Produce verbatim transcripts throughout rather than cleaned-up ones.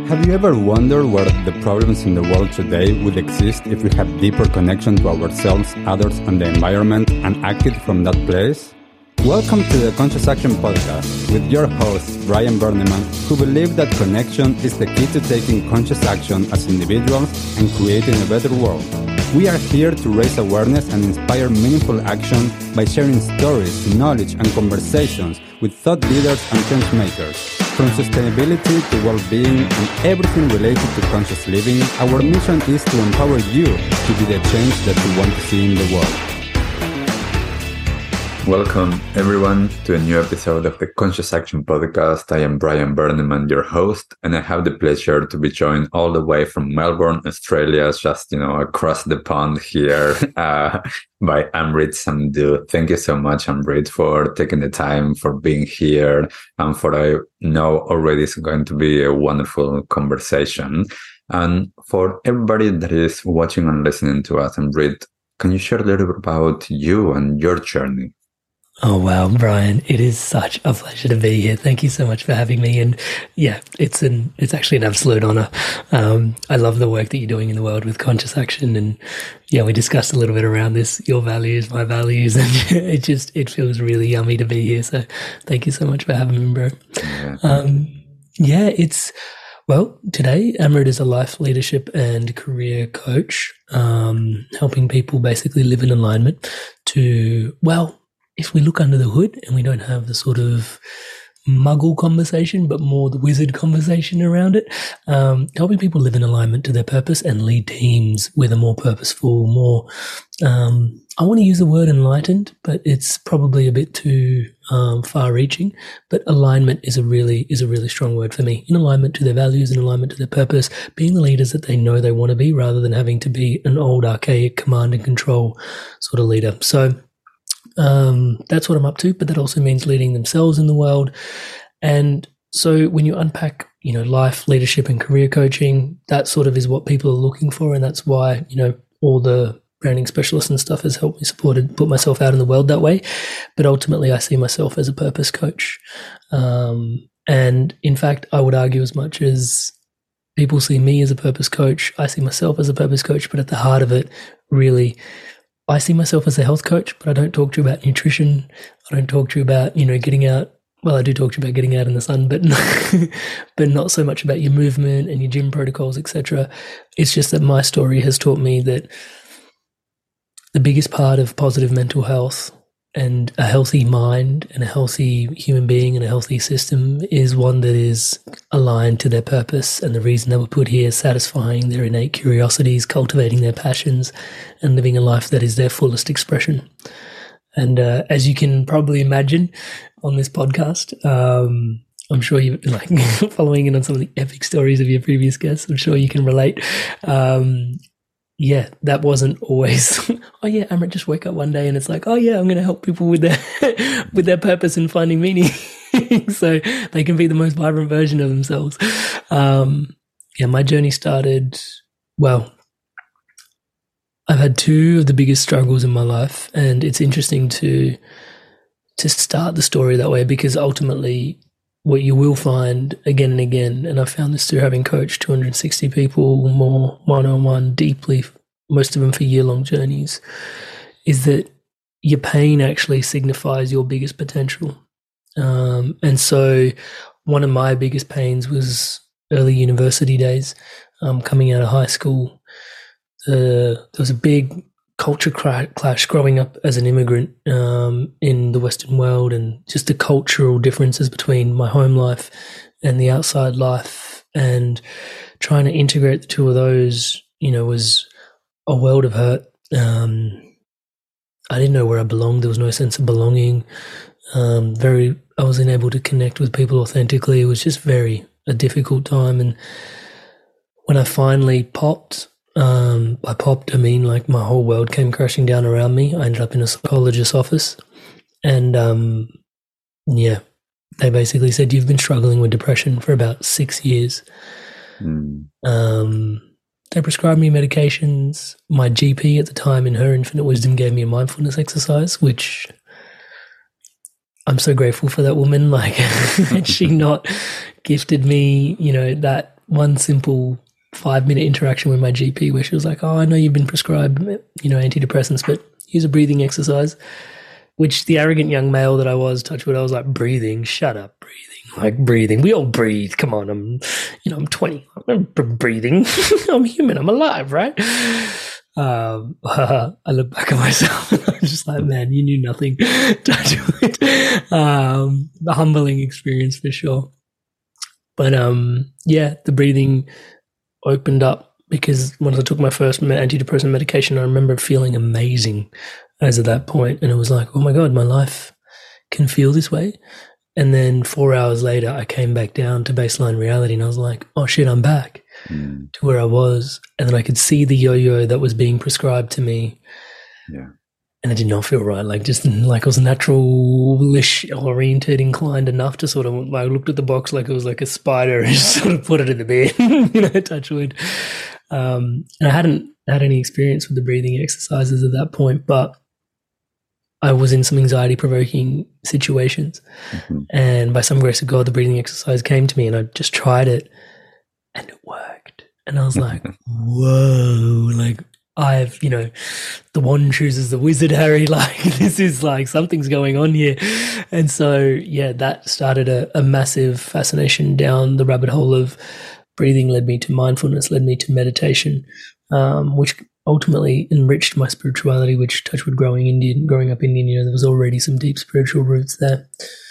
Have you ever wondered where the problems in the world today would exist if we had deeper connection to ourselves, others, and the environment and acted from that place? Welcome to the Conscious Action Podcast with your host, Brian Berneman, who believes that connection is the key to taking conscious action as individuals and creating a better world. We are here to raise awareness and inspire meaningful action by sharing stories, knowledge, and conversations with thought leaders and change makers. From sustainability to well-being and everything related to conscious living, our mission is to empower you to be the change that you want to see in the world. Welcome, everyone, to a new episode of the Conscious Action Podcast. I am Brian Berneman, your host, and I have the pleasure to be joined all the way from Melbourne, Australia, just, you know, across the pond here, uh, by Amrit Sandhu. Thank you so much, Amrit, for taking the time, for being here, and for I know already is going to be a wonderful conversation. And for everybody that is watching and listening to us, Amrit, can you share a little bit about you and your journey? Oh, wow, Brian, it is such a pleasure to be here. Thank you so much for having me. And yeah, it's an, it's actually an absolute honor. Um, I love the work that you're doing in the world with conscious action. And yeah, we discussed a little bit around this, your values, my values, and it just, it feels really yummy to be here. So thank you so much for having me, bro. Yeah, um, yeah it's, well, today Amrit is a life leadership and career coach, um, helping people basically live in alignment to, well, if we look under the hood and we don't have the sort of muggle conversation, but more the wizard conversation around it, um, helping people live in alignment to their purpose and lead teams with a more purposeful, more, um, I want to use the word enlightened, but it's probably a bit too um, far-reaching. But alignment is a really is a really strong word for me. In alignment to their values, in alignment to their purpose, being the leaders that they know they want to be, rather than having to be an old archaic command and control sort of leader. So Um, that's what I'm up to, but that also means leading themselves in the world. And so when you unpack, you know, life, leadership and career coaching, that sort of is what people are looking for. And that's why, you know, all the branding specialists and stuff has helped me support and put myself out in the world that way. But ultimately I see myself as a purpose coach. Um, and in fact, I would argue as much as people see me as a purpose coach, I see myself as a purpose coach, but at the heart of it, really, I see myself as a health coach, but I don't talk to you about nutrition. I don't talk to you about, you know, getting out. Well, I do talk to you about getting out in the sun, but but not so much about your movement and your gym protocols, et cetera. It's just that my story has taught me that the biggest part of positive mental health and a healthy mind and a healthy human being and a healthy system is one that is aligned to their purpose and the reason they were put here, satisfying their innate curiosities, cultivating their passions, and living a life that is their fullest expression. And uh, as you can probably imagine on this podcast, um, I'm sure you've been like following in on some of the epic stories of your previous guests. I'm sure you can relate. Um, Yeah, that wasn't always, oh yeah, Amrit just wake up one day and it's like, oh yeah, I'm going to help people with their, with their purpose and finding meaning so they can be the most vibrant version of themselves. Um, yeah, my journey started, well, I've had two of the biggest struggles in my life, and it's interesting to, to start the story that way, because ultimately what you will find again and again, and I found this through having coached two hundred sixty people more one-on-one deeply, most of them for year-long journeys, is that your pain actually signifies your biggest potential. Um, and so one of my biggest pains was early university days, um, coming out of high school. Uh, there was a big culture clash growing up as an immigrant um, in the Western world, and just the cultural differences between my home life and the outside life, and trying to integrate the two of those, you know, was a world of hurt. Um, I didn't know where I belonged. There was no sense of belonging. Um, very, I wasn't able to connect with people authentically. It was just very a difficult time. And when I finally popped, Um, I popped, I mean, like my whole world came crashing down around me. I ended up in a psychologist's office, and um, yeah, they basically said, you've been struggling with depression for about six years. Mm. Um, they prescribed me medications. My G P at the time, in her infinite wisdom, gave me a mindfulness exercise, which I'm so grateful for that woman. Like, had she not gifted me, you know, that one simple five minute interaction with my G P where she was like, oh, I know you've been prescribed, you know, antidepressants, but here's a breathing exercise, which the arrogant young male that I was, touch wood, I was like, breathing, shut up, breathing, like breathing. We all breathe. Come on. I'm, you know, I'm twenty. I'm breathing. I'm human. I'm alive, right? Um, uh, I look back at myself and I'm just like, man, you knew nothing. Touch wood. Um, a humbling experience for sure. But, um, yeah, the breathing opened up because when I took my first antidepressant medication, I remember feeling amazing as at that point. And it was like, oh my God, my life can feel this way. And then four hours later, I came back down to baseline reality and I was like, oh shit, I'm back mm. to where I was. And then I could see the yo-yo that was being prescribed to me. Yeah. And it did not feel right. Like just like I was naturalish oriented, inclined enough to sort of, I looked at the box like it was like a spider and just sort of put it in the bin, you know, touch wood. Um, and I hadn't had any experience with the breathing exercises at that point, but I was in some anxiety provoking situations. Mm-hmm. And by some grace of God, the breathing exercise came to me and I just tried it and it worked. And I was like, whoa, like, I've, you know, the one chooses the wizard, Harry, like this is like something's going on here. And so, yeah, that started a, a massive fascination down the rabbit hole of breathing, led me to mindfulness, led me to meditation, um, which ultimately enriched my spirituality, which touchwood growing Indian, growing up Indian, you know, there was already some deep spiritual roots there.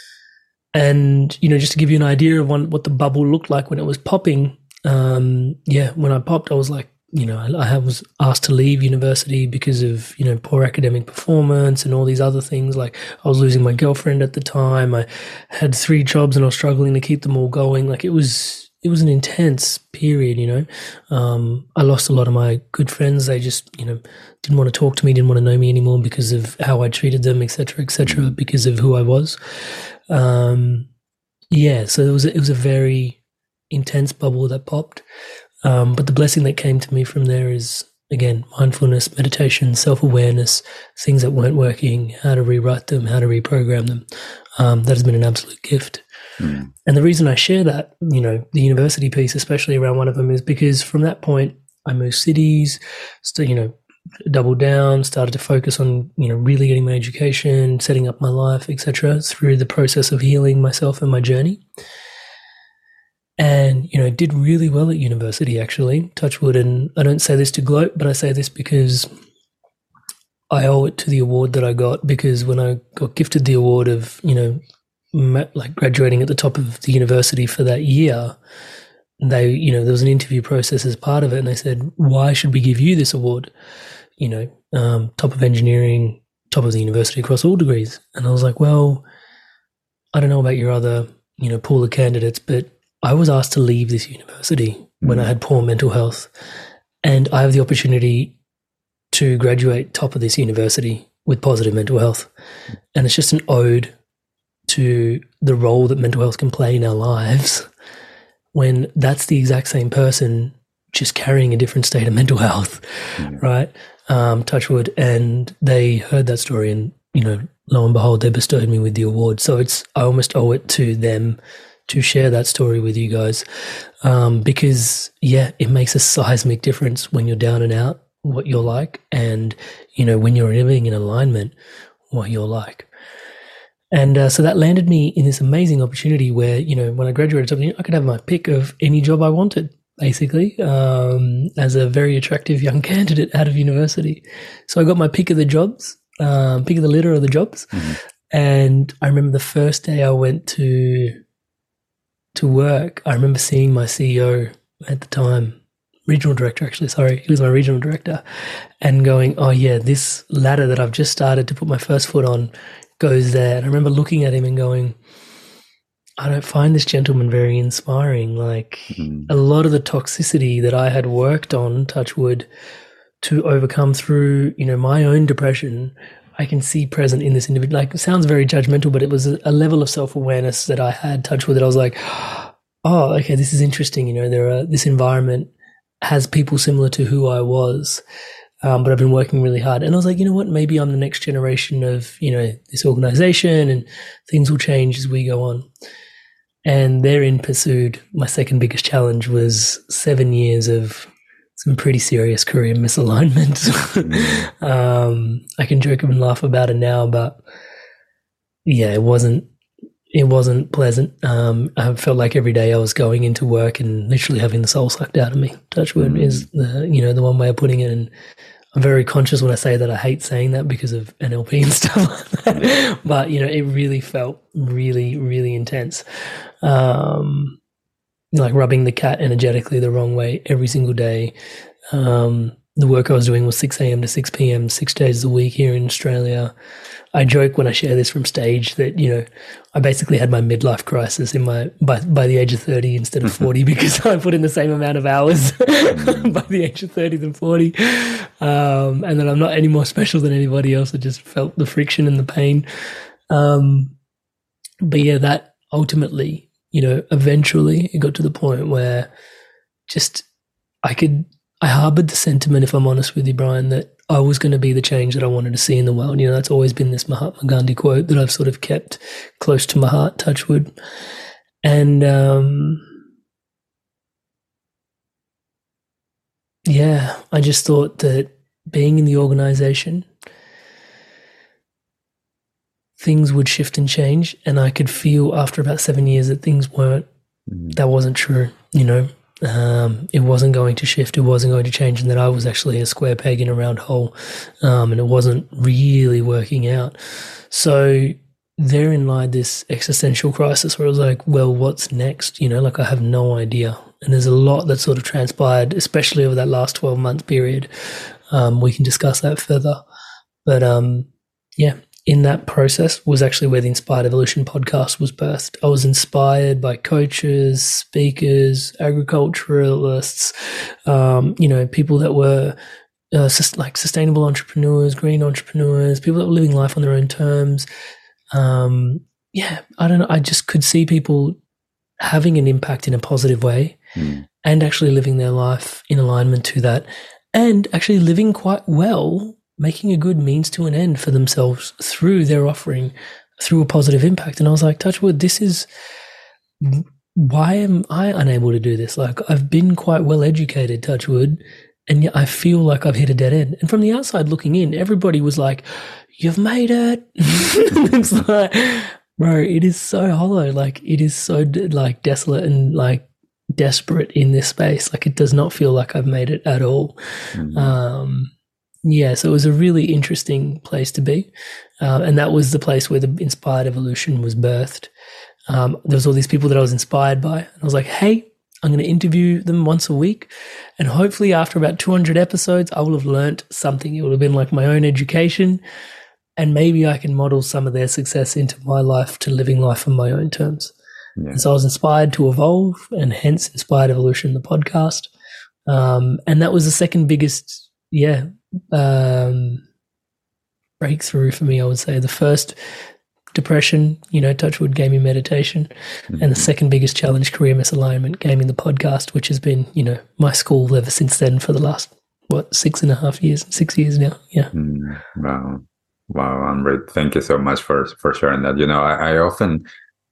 And, you know, just to give you an idea of one, what the bubble looked like when it was popping, um, yeah, when I popped, I was like, you know, I, I was asked to leave university because of, you know, poor academic performance and all these other things. Like I was losing my girlfriend at the time. I had three jobs and I was struggling to keep them all going. Like it was, it was an intense period, you know. Um, I lost a lot of my good friends. They just, you know, didn't want to talk to me, didn't want to know me anymore because of how I treated them, et cetera, et cetera, because of who I was. Um, yeah, so it was, it was a very intense bubble that popped. Um, but the blessing that came to me from there is, again, mindfulness, meditation, self-awareness, things that weren't working, how to rewrite them, how to reprogram them. Um, that has been an absolute gift. Mm. And the reason I share that, you know, the university piece, especially around one of them, is because from that point, I moved cities, st- you know, doubled down, started to focus on, you know, really getting my education, setting up my life, et cetera, through the process of healing myself and my journey. And, you know, did really well at university, actually, touch wood. And I don't say this to gloat, but I say this because I owe it to the award that I got, because when I got gifted the award of, you know, ma- like graduating at the top of the university for that year, they, you know, there was an interview process as part of it. And they said, why should we give you this award? You know, um, top of engineering, top of the university across all degrees. And I was like, well, I don't know about your other, you know, pool of candidates, but I was asked to leave this university mm-hmm. when I had poor mental health, and I have the opportunity to graduate top of this university with positive mental health. And it's just an ode to the role that mental health can play in our lives when that's the exact same person just carrying a different state of mental health, mm-hmm. right? Um, touch wood. And they heard that story and, you know, lo and behold, they bestowed me with the award. So it's, I almost owe it to them to share that story with you guys, um, because, yeah, it makes a seismic difference when you're down and out, what you're like, and, you know, when you're living in alignment, what you're like. And uh, so that landed me in this amazing opportunity where, you know, when I graduated, I could have my pick of any job I wanted, basically, um, as a very attractive young candidate out of university. So I got my pick of the jobs, um, pick of the litter of the jobs. Mm-hmm. And I remember the first day I went to to work, I remember seeing my C E O at the time, regional director actually, sorry, he was my regional director, and going, oh yeah, this ladder that I've just started to put my first foot on goes there. And I remember looking at him and going, I don't find this gentleman very inspiring. Like mm-hmm. a lot of the toxicity that I had worked on, touch wood, to overcome through, you know, my own depression, I can see present in this individual. Like, it sounds very judgmental, but it was a, a level of self-awareness that I had touch with it. I was like, oh, okay, this is interesting. You know, there are, this environment has people similar to who I was, um, but I've been working really hard. And I was like, you know what, maybe I'm the next generation of, you know, this organization, and things will change as we go on. And therein pursued my second biggest challenge was seven years of some pretty serious career misalignment. um, I can joke and laugh about it now, but yeah, it wasn't, it wasn't pleasant. Um, I felt like every day I was going into work and literally having the soul sucked out of me. Touch wood mm. is the, you know, the one way of putting it. And I'm very conscious when I say that. I hate saying that because of N L P and stuff like that. But, you know, it really felt really, really intense. Um, like rubbing the cat energetically the wrong way every single day. Um, the work I was doing was six a.m. to six p.m., six days a week here in Australia. I joke when I share this from stage that, you know, I basically had my midlife crisis in my by, by the age of thirty instead of forty because I put in the same amount of hours by the age of thirty than forty. Um, and then I'm not any more special than anybody else. I just felt the friction and the pain. Um, but yeah, that ultimately, you know, eventually it got to the point where just I could, I harbored the sentiment, if I'm honest with you, Brian, that I was going to be the change that I wanted to see in the world. You know, that's always been this Mahatma Gandhi quote that I've sort of kept close to my heart, touch wood. And, um, yeah, I just thought that being in the organization, things would shift and change. And I could feel after about seven years that things weren't, that wasn't true, you know. Um, it wasn't going to shift, it wasn't going to change, and that I was actually a square peg in a round hole, um, and it wasn't really working out. So therein lied this existential crisis where I was like, well, what's next? You know, like I have no idea. And there's a lot that sort of transpired, especially over that last twelve month period. Um, we can discuss that further. But um, yeah, in that process was actually where the Inspired Evolution podcast was birthed. I was inspired by coaches, speakers, agriculturalists, um, you know, people that were uh, sus- like sustainable entrepreneurs, green entrepreneurs, people that were living life on their own terms. Um, yeah, I don't know. I just could see people having an impact in a positive way mm. and actually living their life in alignment to that and actually living quite well, making a good means to an end for themselves through their offering, through a positive impact. And I was like, touch wood, this is, why am I unable to do this? Like I've been quite well educated, touch wood, and yet I feel like I've hit a dead end. And from the outside looking in, everybody was like, you've made it. It's like, bro, it is so hollow. Like it is so like desolate and like desperate in this space. Like it does not feel like I've made it at all. Mm-hmm. Um, Yeah, so it was a really interesting place to be. Uh, and that was the place where the Inspired Evolution was birthed. Um, there was all these people that I was inspired by. And I was like, hey, I'm going to interview them once a week. And hopefully after about two hundred episodes, I will have learnt something. It would have been like my own education. And maybe I can model some of their success into my life to living life on my own terms. Yeah. And so I was inspired to evolve, and hence Inspired Evolution, the podcast. Um, and that was the second biggest, yeah, um, breakthrough for me, I would say. The first, depression, you know, touchwood, gave me meditation. Mm-hmm. And the second biggest challenge, career misalignment, gave me the podcast, which has been, you know, my school ever since then for the last, what, six and a half years, six years now. Yeah. Mm, wow. Wow, Amrit, thank you so much for, for sharing that. You know, I, I often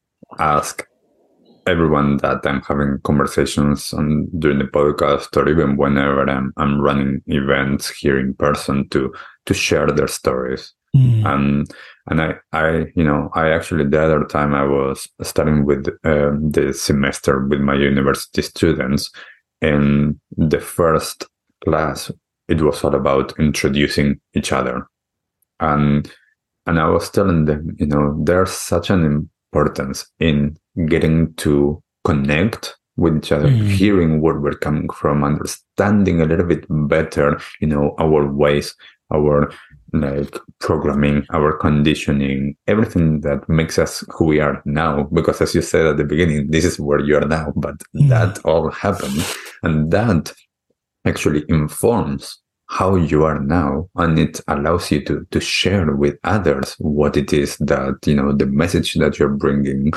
ask everyone that I'm having conversations on during the podcast, or even whenever I'm I'm running events here in person, to to share their stories. Mm. And and I I you know I actually the other time I was starting with uh, the semester with my university students, and the first class, it was all about introducing each other, and and I was telling them, you know, there's such an importance in getting to connect with each other, mm. hearing where we're coming from, understanding a little bit better, you know, our ways, our like programming, our conditioning, everything that makes us who we are now. Because as you said at the beginning, this is where you are now, but mm. that all happened, and that actually informs how you are now, and it allows you to to share with others what it is that, you know, the message that you're bringing.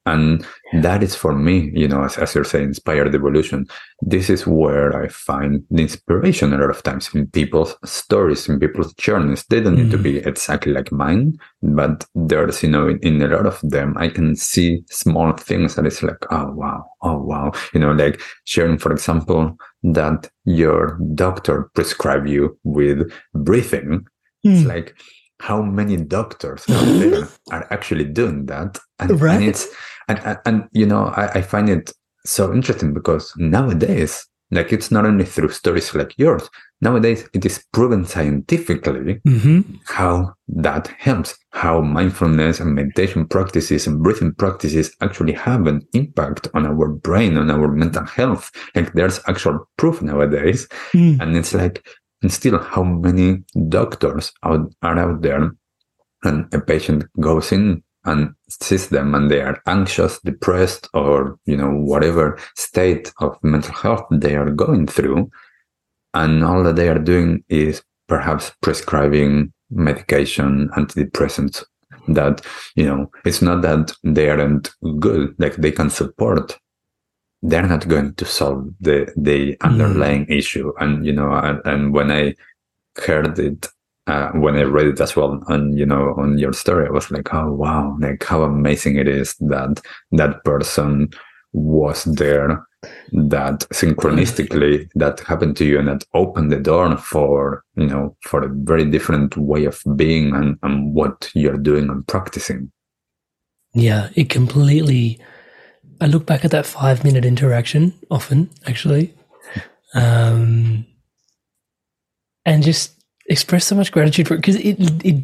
And that is for me, you know, as, as you're saying, inspired evolution. This is where I find the inspiration a lot of times in people's stories, in people's journeys. They don't need mm. to be exactly like mine, but there's, you know, in, in a lot of them, I can see small things that is like, oh, wow, oh, wow. You know, like sharing, for example, that your doctor prescribed you with breathing. Mm. It's like, how many doctors out there are actually doing that? And, right. and it's, and, and, and, you know, I, I find it so interesting because nowadays, like, it's not only through stories like yours, nowadays it is proven scientifically mm-hmm. how that helps, how mindfulness and meditation practices and breathing practices actually have an impact on our brain, on our mental health. Like, there's actual proof nowadays. Mm. And it's like, and still, how many doctors out, are out there, and a patient goes in and sees them and they are anxious, depressed, or, you know, whatever state of mental health they are going through. And all that they are doing is perhaps prescribing medication, antidepressants that, you know, it's not that they aren't good, like they can support. They're not going to solve the, the underlying mm. issue. And, you know, and, and when I heard it, uh, when I read it as well, and, you know, on your story, I was like, oh, wow, like how amazing it is that that person was there, that synchronistically that happened to you, and that opened the door for, you know, for a very different way of being and, and what you're doing and practicing. Yeah, it completely... I look back at that five minute interaction often, actually, um, and just express so much gratitude for it, because it, it,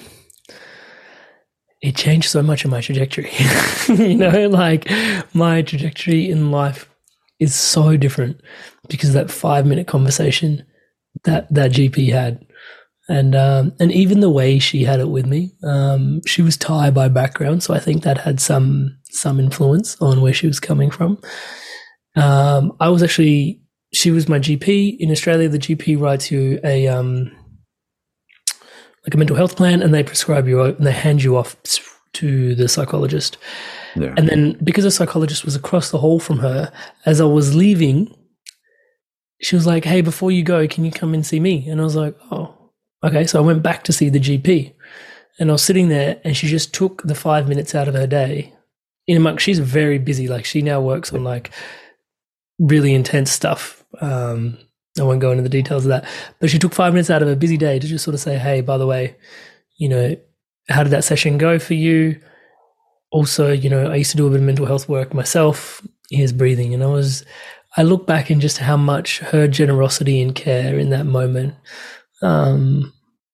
it changed so much of my trajectory. You know, like my trajectory in life is so different because of that five minute conversation that that G P had. And, um, and even the way she had it with me, um, she was Thai by background. So I think that had some, some influence on where she was coming from. Um, I was actually, she was my G P in Australia. The G P writes you a, um, like a mental health plan, and they prescribe you and they hand you off to the psychologist. Yeah. And then because the psychologist was across the hall from her, as I was leaving, she was like, hey, before you go, can you come and see me? And I was like, oh. Okay, so I went back to see the G P, and I was sitting there, and she just took the five minutes out of her day. In among, she's very busy. Like, she now works on like really intense stuff. Um, I won't go into the details of that, but she took five minutes out of her busy day to just sort of say, "Hey, by the way, you know, how did that session go for you? Also, you know, I used to do a bit of mental health work myself. Here's breathing." And I was, I look back in just how much her generosity and care in that moment. Um,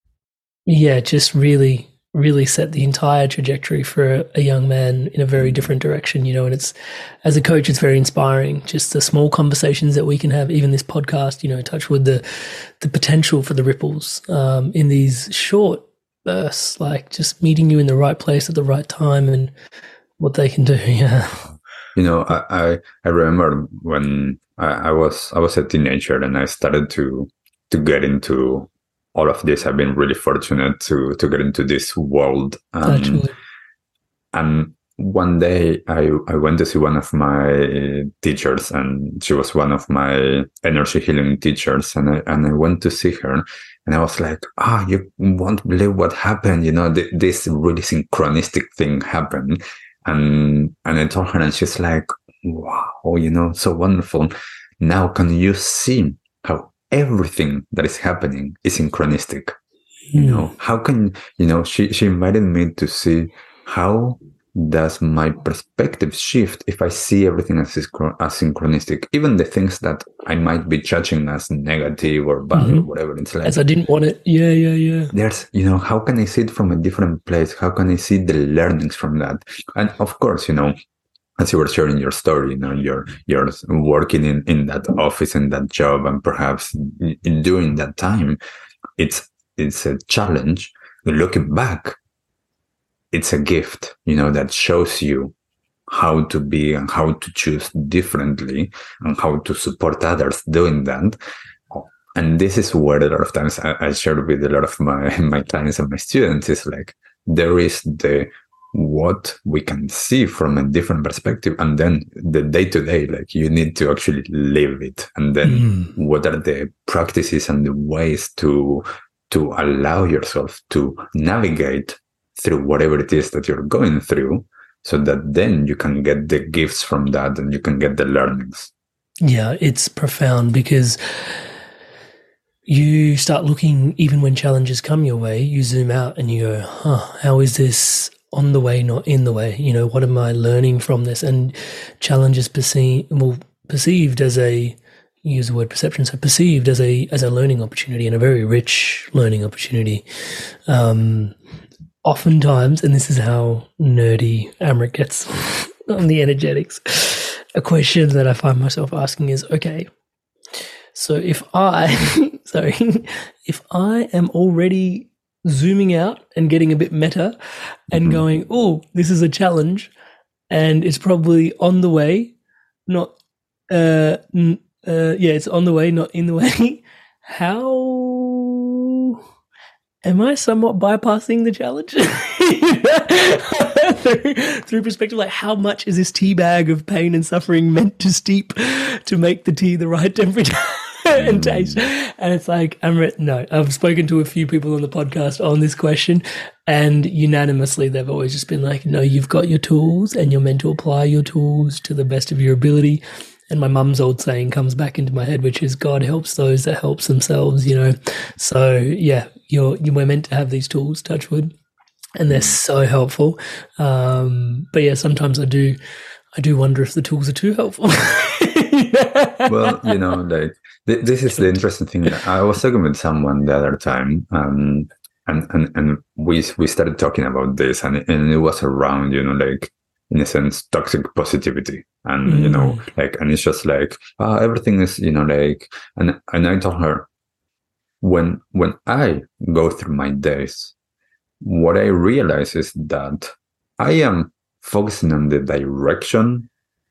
yeah, just really, really set the entire trajectory for a, a young man in a very different direction, you know, and it's, as a coach, it's very inspiring. Just the small conversations that we can have, even this podcast, you know, touch with the, the potential for the ripples, um, in these short bursts, like just meeting you in the right place at the right time and what they can do. Yeah. You know, I, I, I remember when I, I was, I was a teenager and I started to, to get into all of this. I've been really fortunate to to get into this world. Um, and one day I, I went to see one of my teachers, and she was one of my energy healing teachers. And I, and I went to see her, and I was like, ah, oh, you won't believe what happened. You know, th- this really synchronistic thing happened. And, and I told her, and she's like, wow, you know, so wonderful. Now, can you see how everything that is happening is synchronistic? Mm. You know, how can, you know, she, she invited me to see how does my perspective shift if I see everything as, as synchronistic, even the things that I might be judging as negative or bad mm-hmm. or whatever. It's like, as I didn't want it. Yeah, yeah, yeah. There's, you know, how can I see it from a different place? How can I see the learnings from that? And of course, you know, as you were sharing your story, you know, you're, you're working in, in that office, in that job, and perhaps in, during that time, it's, it's a challenge. Looking back, it's a gift, you know, that shows you how to be and how to choose differently and how to support others doing that. And this is where a lot of times I, I share with a lot of my, my clients and my students is like, there is the what we can see from a different perspective. And then the day to day, like you need to actually live it. And then mm. what are the practices and the ways to, to allow yourself to navigate through whatever it is that you're going through, so that then you can get the gifts from that and you can get the learnings. Yeah, it's profound, because you start looking, even when challenges come your way, you zoom out and you go, huh, how is this on the way, not in the way? You know, what am I learning from this? And challenges perceived, well, perceived as a, use the word perception, so perceived as a as a learning opportunity, and a very rich learning opportunity. Um, oftentimes, and this is how nerdy Amrit gets on the energetics, a question that I find myself asking is, okay, so if I, sorry, if I am already zooming out and getting a bit meta and mm-hmm. going, oh, this is a challenge and it's probably on the way, not, uh, n- uh, yeah, it's on the way, not in the way. How am I somewhat bypassing the challenge through, through perspective? Like, how much is this tea bag of pain and suffering meant to steep to make the tea the right temperature and taste? And it's like, Amrit, no, I've spoken to a few people on the podcast on this question, and unanimously they've always just been like, no, you've got your tools and you're meant to apply your tools to the best of your ability. And my mum's old saying comes back into my head, which is, God helps those that helps themselves, you know? So yeah, you're, you were meant to have these tools, touch wood, and they're so helpful. Um, but yeah, sometimes I do, I do wonder if the tools are too helpful. Well, you know, like th- this is the interesting thing. I was talking with someone the other time, um, and, and, and we, we started talking about this, and, and it was around, you know, like, in a sense, toxic positivity. And, mm. you know, like, and it's just like, oh, everything is, you know, like, and, and I told her, when, when I go through my days, what I realize is that I am focusing on the direction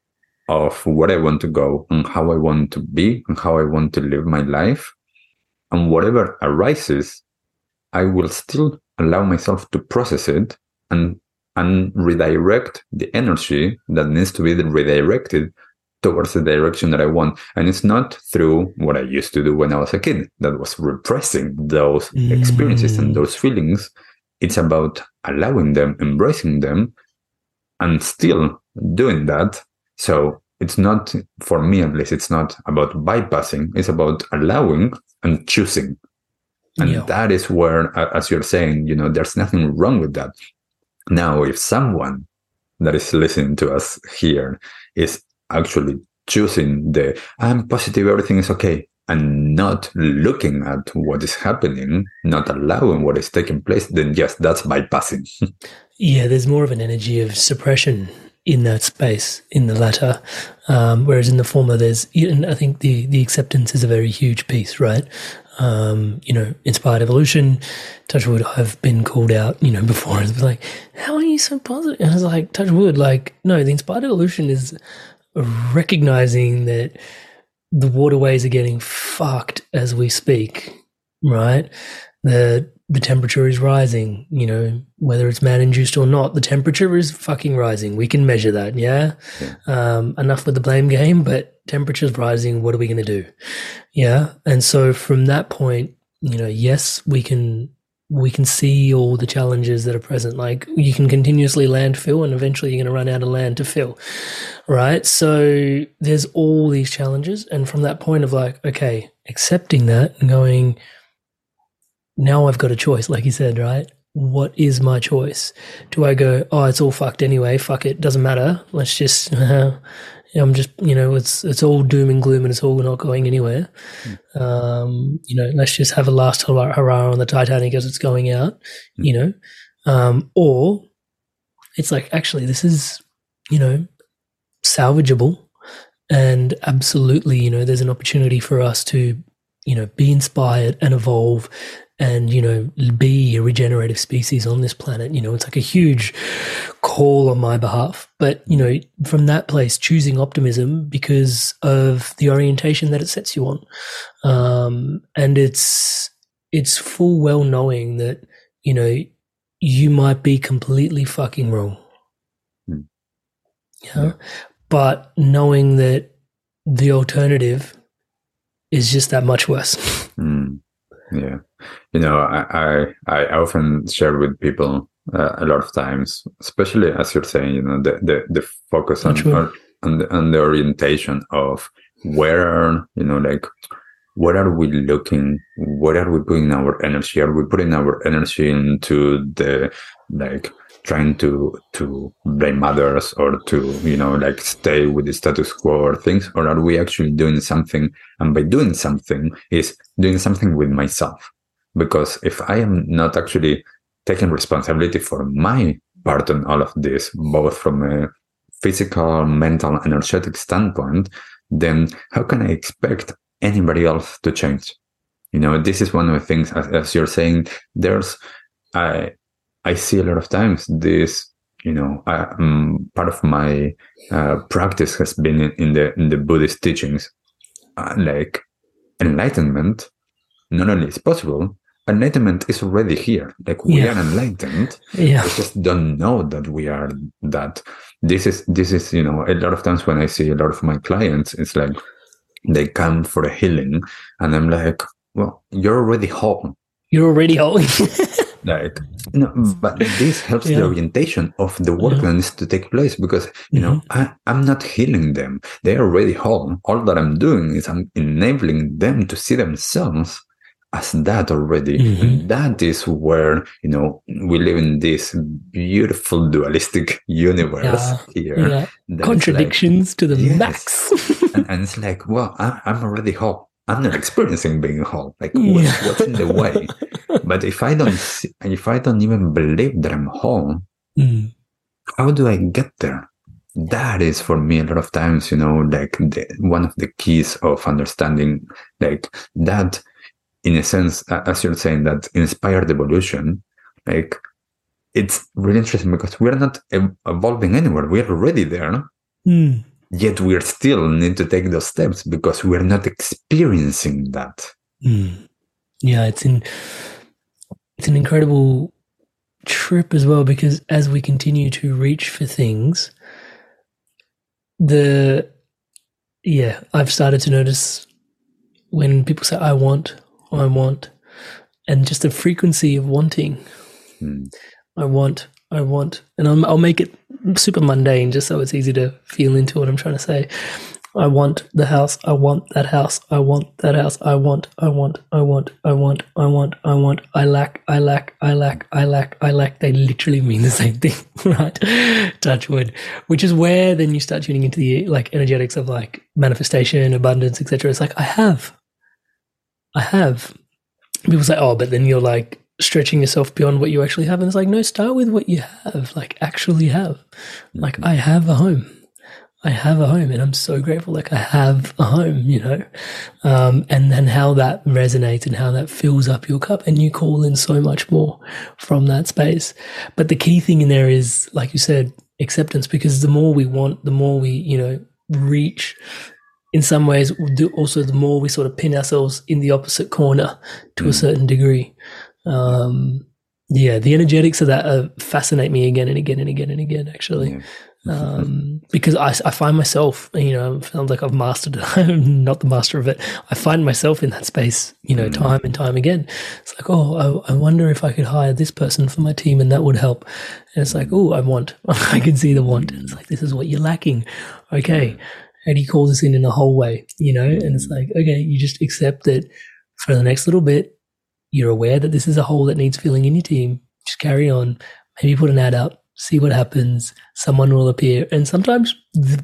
of where I want to go and how I want to be and how I want to live my life. And whatever arises, I will still allow myself to process it and and redirect the energy that needs to be redirected towards the direction that I want. And it's not through what I used to do when I was a kid, that was repressing those mm. experiences and those feelings. It's about allowing them, embracing them, and still doing that. So it's not, for me at least, it's not about bypassing, it's about allowing and choosing. And yeah. that is where, as you're saying, you know, there's nothing wrong with that. Now, if someone that is listening to us here is actually choosing the I'm positive, everything is okay, and not looking at what is happening, not allowing what is taking place, then yes, that's bypassing. Yeah, there's more of an energy of suppression in that space, in the latter, um, whereas in the former, there's, and I think the the acceptance is a very huge piece, right? Um, you know, inspired evolution, touch wood, I've been called out, you know, before. It's like, how are you so positive? And I was like, touch wood, like, no, the inspired evolution is recognizing that the waterways are getting fucked as we speak, right? The the temperature is rising, you know, whether it's man-induced or not, the temperature is fucking rising. We can measure that, yeah? yeah. Um, enough with the blame game, but temperature's rising, what are we going to do? Yeah? And so from that point, you know, yes, we can we can see all the challenges that are present. Like, you can continuously landfill and eventually you're going to run out of land to fill, right? So there's all these challenges. And from that point of like, okay, accepting that and going, now I've got a choice, like you said, right? What is my choice? Do I go, oh, it's all fucked anyway, fuck it, doesn't matter, let's just, uh, I'm just, you know, it's it's all doom and gloom and it's all not going anywhere. Mm. Um, you know, let's just have a last hurrah on the Titanic as it's going out, mm. you know? Um, or it's like, actually, this is, you know, salvageable, and absolutely, you know, there's an opportunity for us to, you know, be inspired and evolve and, you know, be a regenerative species on this planet. You know, it's like a huge call on my behalf. But, you know, from that place, choosing optimism because of the orientation that it sets you on. Um, and it's, it's full well knowing that, you know, you might be completely fucking wrong. Mm. You know? Yeah. But knowing that the alternative is just that much worse. Mm. Yeah. You know, I, I, I often share with people uh, a lot of times, especially as you're saying, you know, the, the, the focus on, on, on, the, on the orientation of where, you know, like, where are we looking? Where are we putting our energy? Are we putting our energy into the, like, trying to, to blame others or to, you know, like stay with the status quo or things? Or are we actually doing something? And by doing something is doing something with myself. Because if I am not actually taking responsibility for my part in all of this, both from a physical, mental, energetic standpoint, then how can I expect anybody else to change? You know, this is one of the things, as, as you're saying, there's, I, I see a lot of times this, you know, I, um, part of my uh, practice has been in, in the, in the Buddhist teachings, uh, like enlightenment, not only is possible, enlightenment is already here. Like we yeah. are enlightened. Yeah. We just don't know that we are that. This is, this is, you know, a lot of times when I see a lot of my clients, it's like, they come for a healing, and I'm like, well, you're already whole. You're already whole. Like, no, but this helps yeah. the orientation of the work yeah. that needs to take place, because, you mm-hmm. know, I, I'm not healing them. They're already whole. All that I'm doing is I'm enabling them to see themselves as that already. Mm-hmm. And that is where, you know, we live in this beautiful dualistic universe yeah. here. Yeah. Contradictions like, to the yes. max. and, and it's like, well, I, I'm already whole. I'm not experiencing being whole. Like, yeah. what's, what's in the way? But if I don't, see, if I don't even believe that I'm whole, mm. how do I get there? That is for me a lot of times, you know, like the, one of the keys of understanding, like that. In a sense, as you're saying, that inspired evolution, like it's really interesting because we're not ev- evolving anywhere. We're already there. Mm. Yet we still need to take those steps because we're not experiencing that. Mm. Yeah, it's in, it's an incredible trip as well, because as we continue to reach for things, the, yeah, I've started to notice when people say, I want, I want, and just the frequency of wanting. Mm. I want, I want, and I'll, I'll make it super mundane just so it's easy to feel into what I'm trying to say. I want the house. I want that house. I want that house. I want, I want, I want, I want, I want, I want, I lack, I lack, I lack, I lack, I lack. They literally mean the same thing, right? Touch wood, which is where then you start tuning into the like energetics of like manifestation, abundance, et cetera. It's like, I have. I have. People say, oh, but then you're like stretching yourself beyond what you actually have. And it's like, no, start with what you have, like actually have. Mm-hmm. Like I have a home. I have a home and I'm so grateful. Like I have a home, you know, um, and then how that resonates and how that fills up your cup and you call in so much more from that space. But the key thing in there is, like you said, acceptance, because the more we want, the more we, you know, reach. In some ways, we'll do also the more we sort of pin ourselves in the opposite corner to mm. a certain degree. Um, yeah, the energetics of that uh, fascinate me again and again and again and again, actually. Yeah. um, because I, I find myself, you know, it sounds like I've mastered it. I'm not the master of it. I find myself in that space, you know, mm. time and time again. It's like, oh, I, I wonder if I could hire this person for my team and that would help. And it's like, oh, I want. I can see the want. And it's like, this is what you're lacking. Okay. How do you call this in in a whole way, you know? And it's like, okay, you just accept that for the next little bit, you're aware that this is a hole that needs filling in your team. Just carry on. Maybe put an ad up, see what happens. Someone will appear. And sometimes the,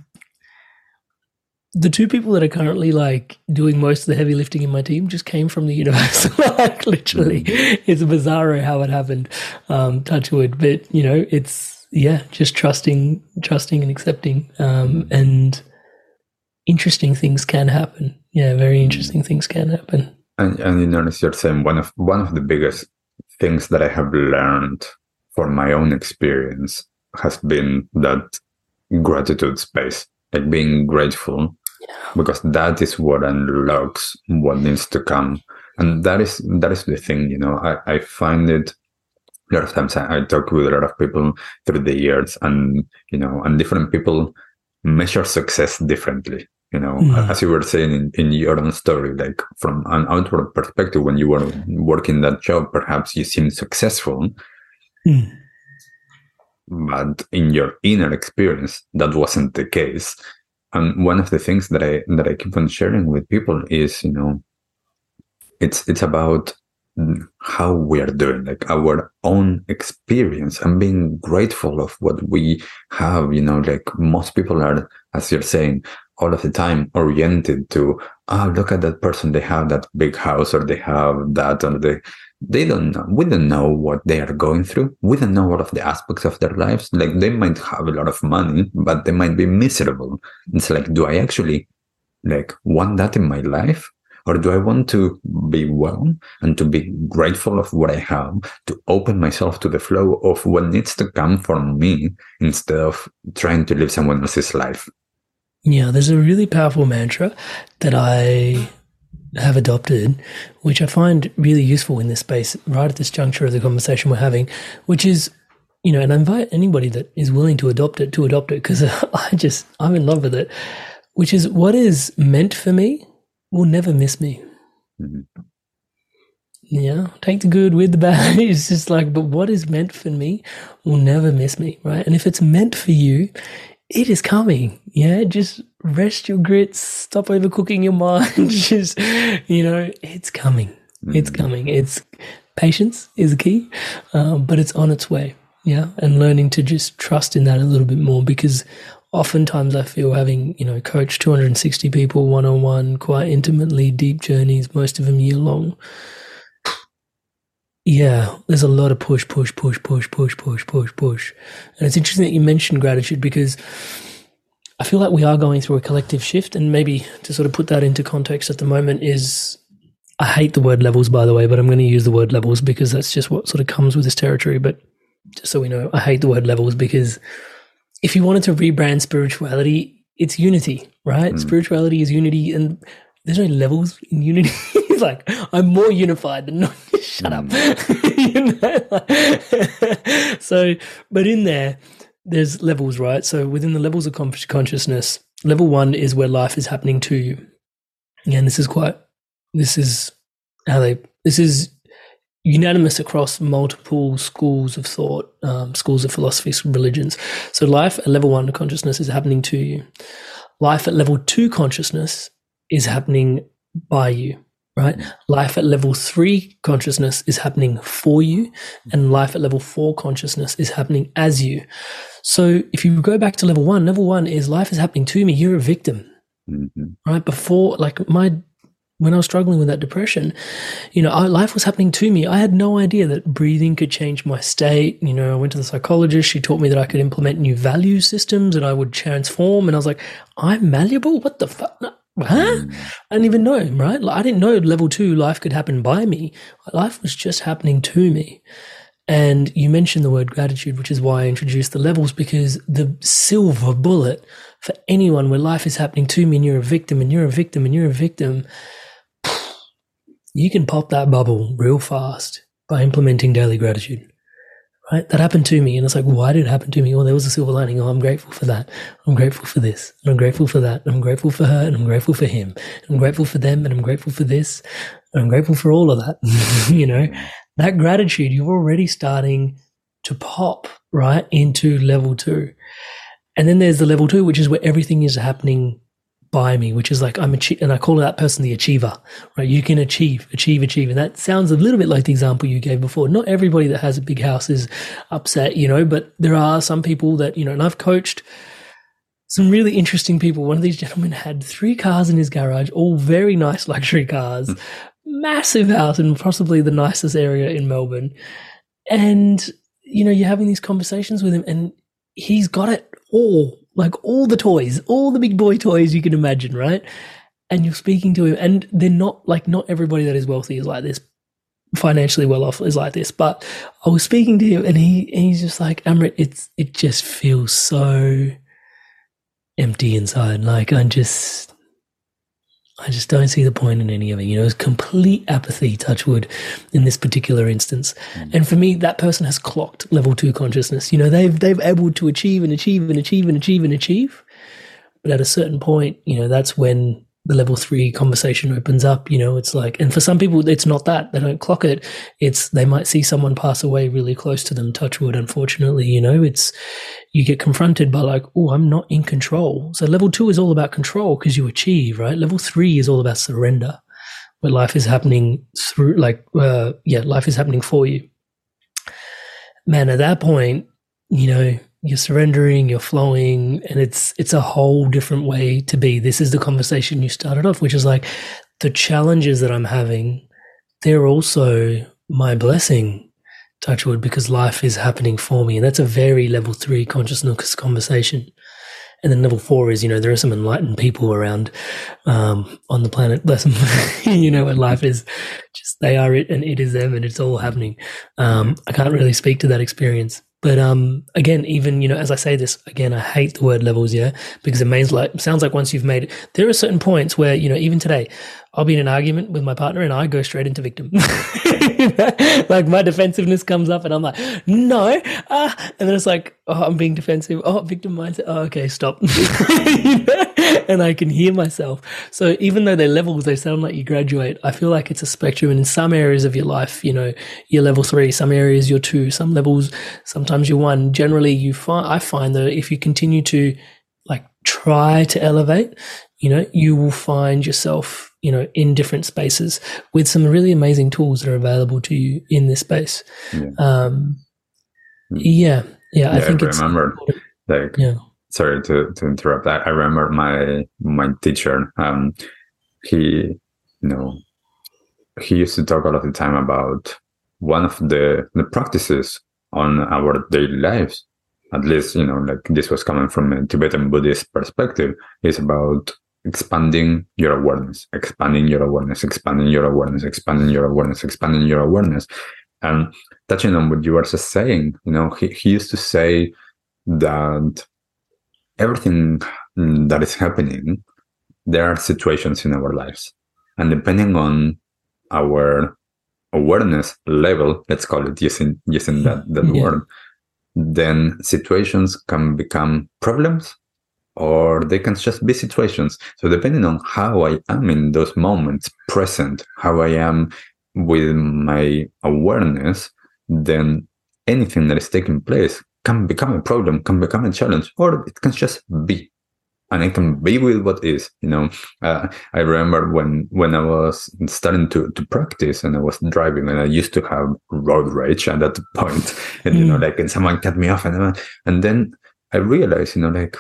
the two people that are currently like doing most of the heavy lifting in my team just came from the universe. Like literally, it's bizarro how it happened. Um, touch wood. But, you know, it's, yeah, just trusting, trusting and accepting. Um, and, interesting things can happen. Yeah, very interesting things can happen. And, and you know, as you're saying, one of one of the biggest things that I have learned for my own experience has been that gratitude space, like being grateful, yeah. because that is what unlocks what needs to come. And that is that is the thing, you know. I, I find it a lot of times I, I talk with a lot of people through the years, and you know, and different people measure success differently. You know, mm. as you were saying in, in your own story, like from an outward perspective, when you were working that job, perhaps you seemed successful, mm. but in your inner experience, that wasn't the case. And one of the things that I that I keep on sharing with people is, you know, it's it's about how we are doing, like our own experience, and being grateful of what we have. You know, like most people are, as you're saying, all of the time oriented to, oh, look at that person, they have that big house, or they have that, or they they don't know. We don't know what they are going through. We don't know all of the aspects of their lives. Like they might have a lot of money, but they might be miserable. It's like, do I actually like want that in my life? Or do I want to be well and to be grateful of what I have, to open myself to the flow of what needs to come from me instead of trying to live someone else's life? Yeah, there's a really powerful mantra that I have adopted, which I find really useful in this space right at this juncture of the conversation we're having, which is, you know, and I invite anybody that is willing to adopt it to adopt it, because I just, I'm in love with it, which is, what is meant for me will never miss me. Mm-hmm. Yeah, take the good with the bad. It's just like, but what is meant for me will never miss me, right? And if it's meant for you, it is coming. Yeah, just rest your grits, stop overcooking your mind. Just, you know, it's coming. Mm-hmm. It's coming. It's patience is the key, um, but it's on its way. Yeah, and learning to just trust in that a little bit more, because oftentimes I feel, having, you know, coached two hundred sixty people one-on-one, quite intimately, deep journeys, most of them year long. Yeah, there's a lot of push, push, push, push, push, push, push, push. And it's interesting that you mentioned gratitude, because I feel like we are going through a collective shift, and maybe to sort of put that into context at the moment is, I hate the word levels, by the way, but I'm going to use the word levels because that's just what sort of comes with this territory. But just so we know, I hate the word levels, because if you wanted to rebrand spirituality, it's unity, right? Mm. Spirituality is unity, and there's no levels in unity. It's like, I'm more unified than not. Shut mm. up. You know? So, but in there, there's levels, right? So within the levels of consciousness, level one is where life is happening to you. And this is quite, this is how they, this is unanimous across multiple schools of thought, um, schools of philosophy, religions. So life at level one of consciousness is happening to you. Life at level two consciousness is happening by you, right? Life at level three consciousness is happening for you, and life at level four consciousness is happening as you. So if you go back to level one, level one is life is happening to me. You're a victim, mm-hmm. right? Before, like my when I was struggling with that depression, you know, I, life was happening to me. I had no idea that breathing could change my state. You know, I went to the psychologist. She taught me that I could implement new value systems and I would transform. And I was like, I'm malleable? What the fuck? No, huh? I didn't even know, right? Like, I didn't know level two life could happen by me. Life was just happening to me. And you mentioned the word gratitude, which is why I introduced the levels, because the silver bullet for anyone where life is happening to me and you're a victim and you're a victim and you're a victim, you can pop that bubble real fast by implementing daily gratitude, right? That happened to me. And it's like, why did it happen to me? Well, there was a silver lining. Oh, I'm grateful for that. I'm grateful for this. And I'm grateful for that. And I'm grateful for her. And I'm grateful for him. And I'm grateful for them. And I'm grateful for this. And I'm grateful for all of that. You know, that gratitude, you're already starting to pop right into level two. And then there's the level two, which is where everything is happening by me, which is like I'm achieve, and I call that person the achiever, right? You can achieve, achieve, achieve. And that sounds a little bit like the example you gave before. Not everybody that has a big house is upset, you know, but there are some people that, you know, and I've coached some really interesting people. One of these gentlemen had three cars in his garage, all very nice luxury cars, mm. massive house in possibly the nicest area in Melbourne. And, you know, you're having these conversations with him and he's got it all. Like all the toys, all the big boy toys you can imagine, right? And you're speaking to him, and they're not like, not everybody that is wealthy is like this, financially well off is like this. But I was speaking to him, and he and he's just like, Amrit, it's it just feels so empty inside. Like I'm just, I just don't see the point in any of it. You know, it's complete apathy, touch wood, in this particular instance. Mm. And for me, that person has clocked level two consciousness. You know, they've they've able to achieve and achieve and achieve and achieve and achieve. But at a certain point, you know, that's when the level three conversation opens up. You know, it's like, and for some people, it's not that. They don't clock it. It's, they might see someone pass away really close to them, touch wood, unfortunately. You know, it's, you get confronted by like, oh, I'm not in control. So level two is all about control because you achieve, right? Level three is all about surrender, where life is happening through, like, uh, yeah, life is happening for you. Man, at that point, you know, you're surrendering, you're flowing, and it's it's a whole different way to be. This is the conversation you started off, which is like, the challenges that I'm having, they're also my blessing, touch wood, because life is happening for me. And that's a very level three consciousness conversation. And then level four is, you know, there are some enlightened people around um, on the planet, bless them, you know, and life is just, they are it and it is them and it's all happening. Um, I can't really speak to that experience. But um, again, even, you know, as I say this, again, I hate the word levels, yeah, because it means like, sounds like once you've made it, there are certain points where, you know, even today, I'll be in an argument with my partner and I go straight into victim. Like my defensiveness comes up and I'm like, no, ah, and then it's like, oh, I'm being defensive. Oh, victim mindset. Oh, okay, stop. You know? And I can hear myself. So even though they're levels, they sound like you graduate. I feel like it's a spectrum. And in some areas of your life, you know, you're level three, some areas you're two, some levels, sometimes you're one. Generally, you find, I find that if you continue to like try to elevate, you know, you will find yourself, you know, in different spaces with some really amazing tools that are available to you in this space. Yeah. Um, yeah, yeah, I yeah, think I it's remember, like, yeah. Sorry to, to interrupt. I, I remember my my teacher. Um, he, you know, he used to talk a lot of the time about one of the the practices on our daily lives. At least, you know, like this was coming from a Tibetan Buddhist perspective. Is about expanding your awareness, expanding your awareness, expanding your awareness, expanding your awareness, expanding your awareness. And touching on what you were just saying, you know, he, he used to say that everything that is happening, there are situations in our lives. And depending on our awareness level, let's call it using, using that, that yeah. word, then situations can become problems or they can just be situations. So depending on how I am in those moments present, how I am with my awareness, then anything that is taking place can become a problem, can become a challenge, or it can just be. And I can be with what is, you know. Uh, I remember when when I was starting to, to practice and I was driving and I used to have road rage at that point. And, mm. you know, like, and someone cut me off. And, and then I realized, you know, like,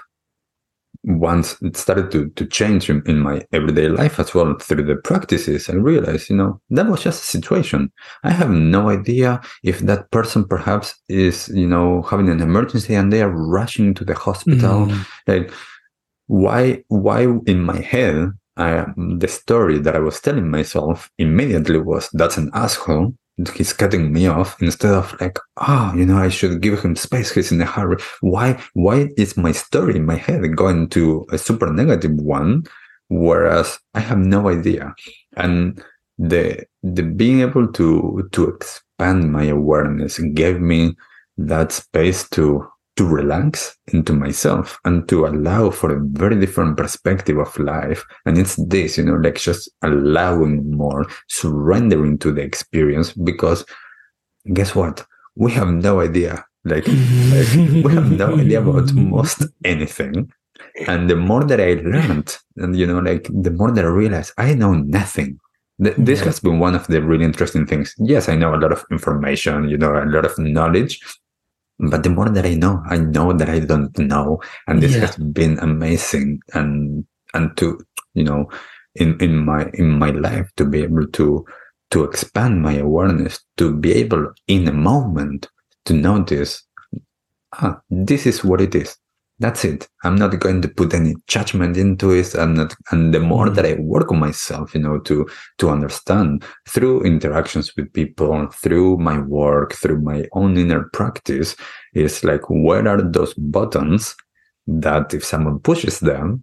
once it started to, to change in, in my everyday life as well through the practices, I realized, you know, that was just a situation. I have no idea if that person perhaps is, you know, having an emergency and they are rushing to the hospital. Mm. Like, why, why in my head, I, the story that I was telling myself immediately was, that's an asshole. He's cutting me off, instead of like, oh, you know, I should give him space. He's in a hurry. Why, why is my story in my head going to a super negative one? Whereas I have no idea. And the, the being able to, to expand my awareness gave me that space to, to relax into myself and to allow for a very different perspective of life. And it's this, you know, like just allowing more, surrendering to the experience, because guess what? We have no idea. Like, like we have no idea about most anything. And the more that I learned, and, you know, like the more that I realized I know nothing. Th- this yeah. has been one of the really interesting things. Yes, I know a lot of information, you know, a lot of knowledge. But the more that I know, I know that I don't know. And this yeah. has been amazing. And, and to, you know, in, in my, in my life, to be able to, to expand my awareness, to be able in a moment to notice, ah, this is what it is. That's it. I'm not going to put any judgment into it. I'm not, and the more mm. that I work on myself, you know, to, to understand through interactions with people, through my work, through my own inner practice, is like, where are those buttons that if someone pushes them,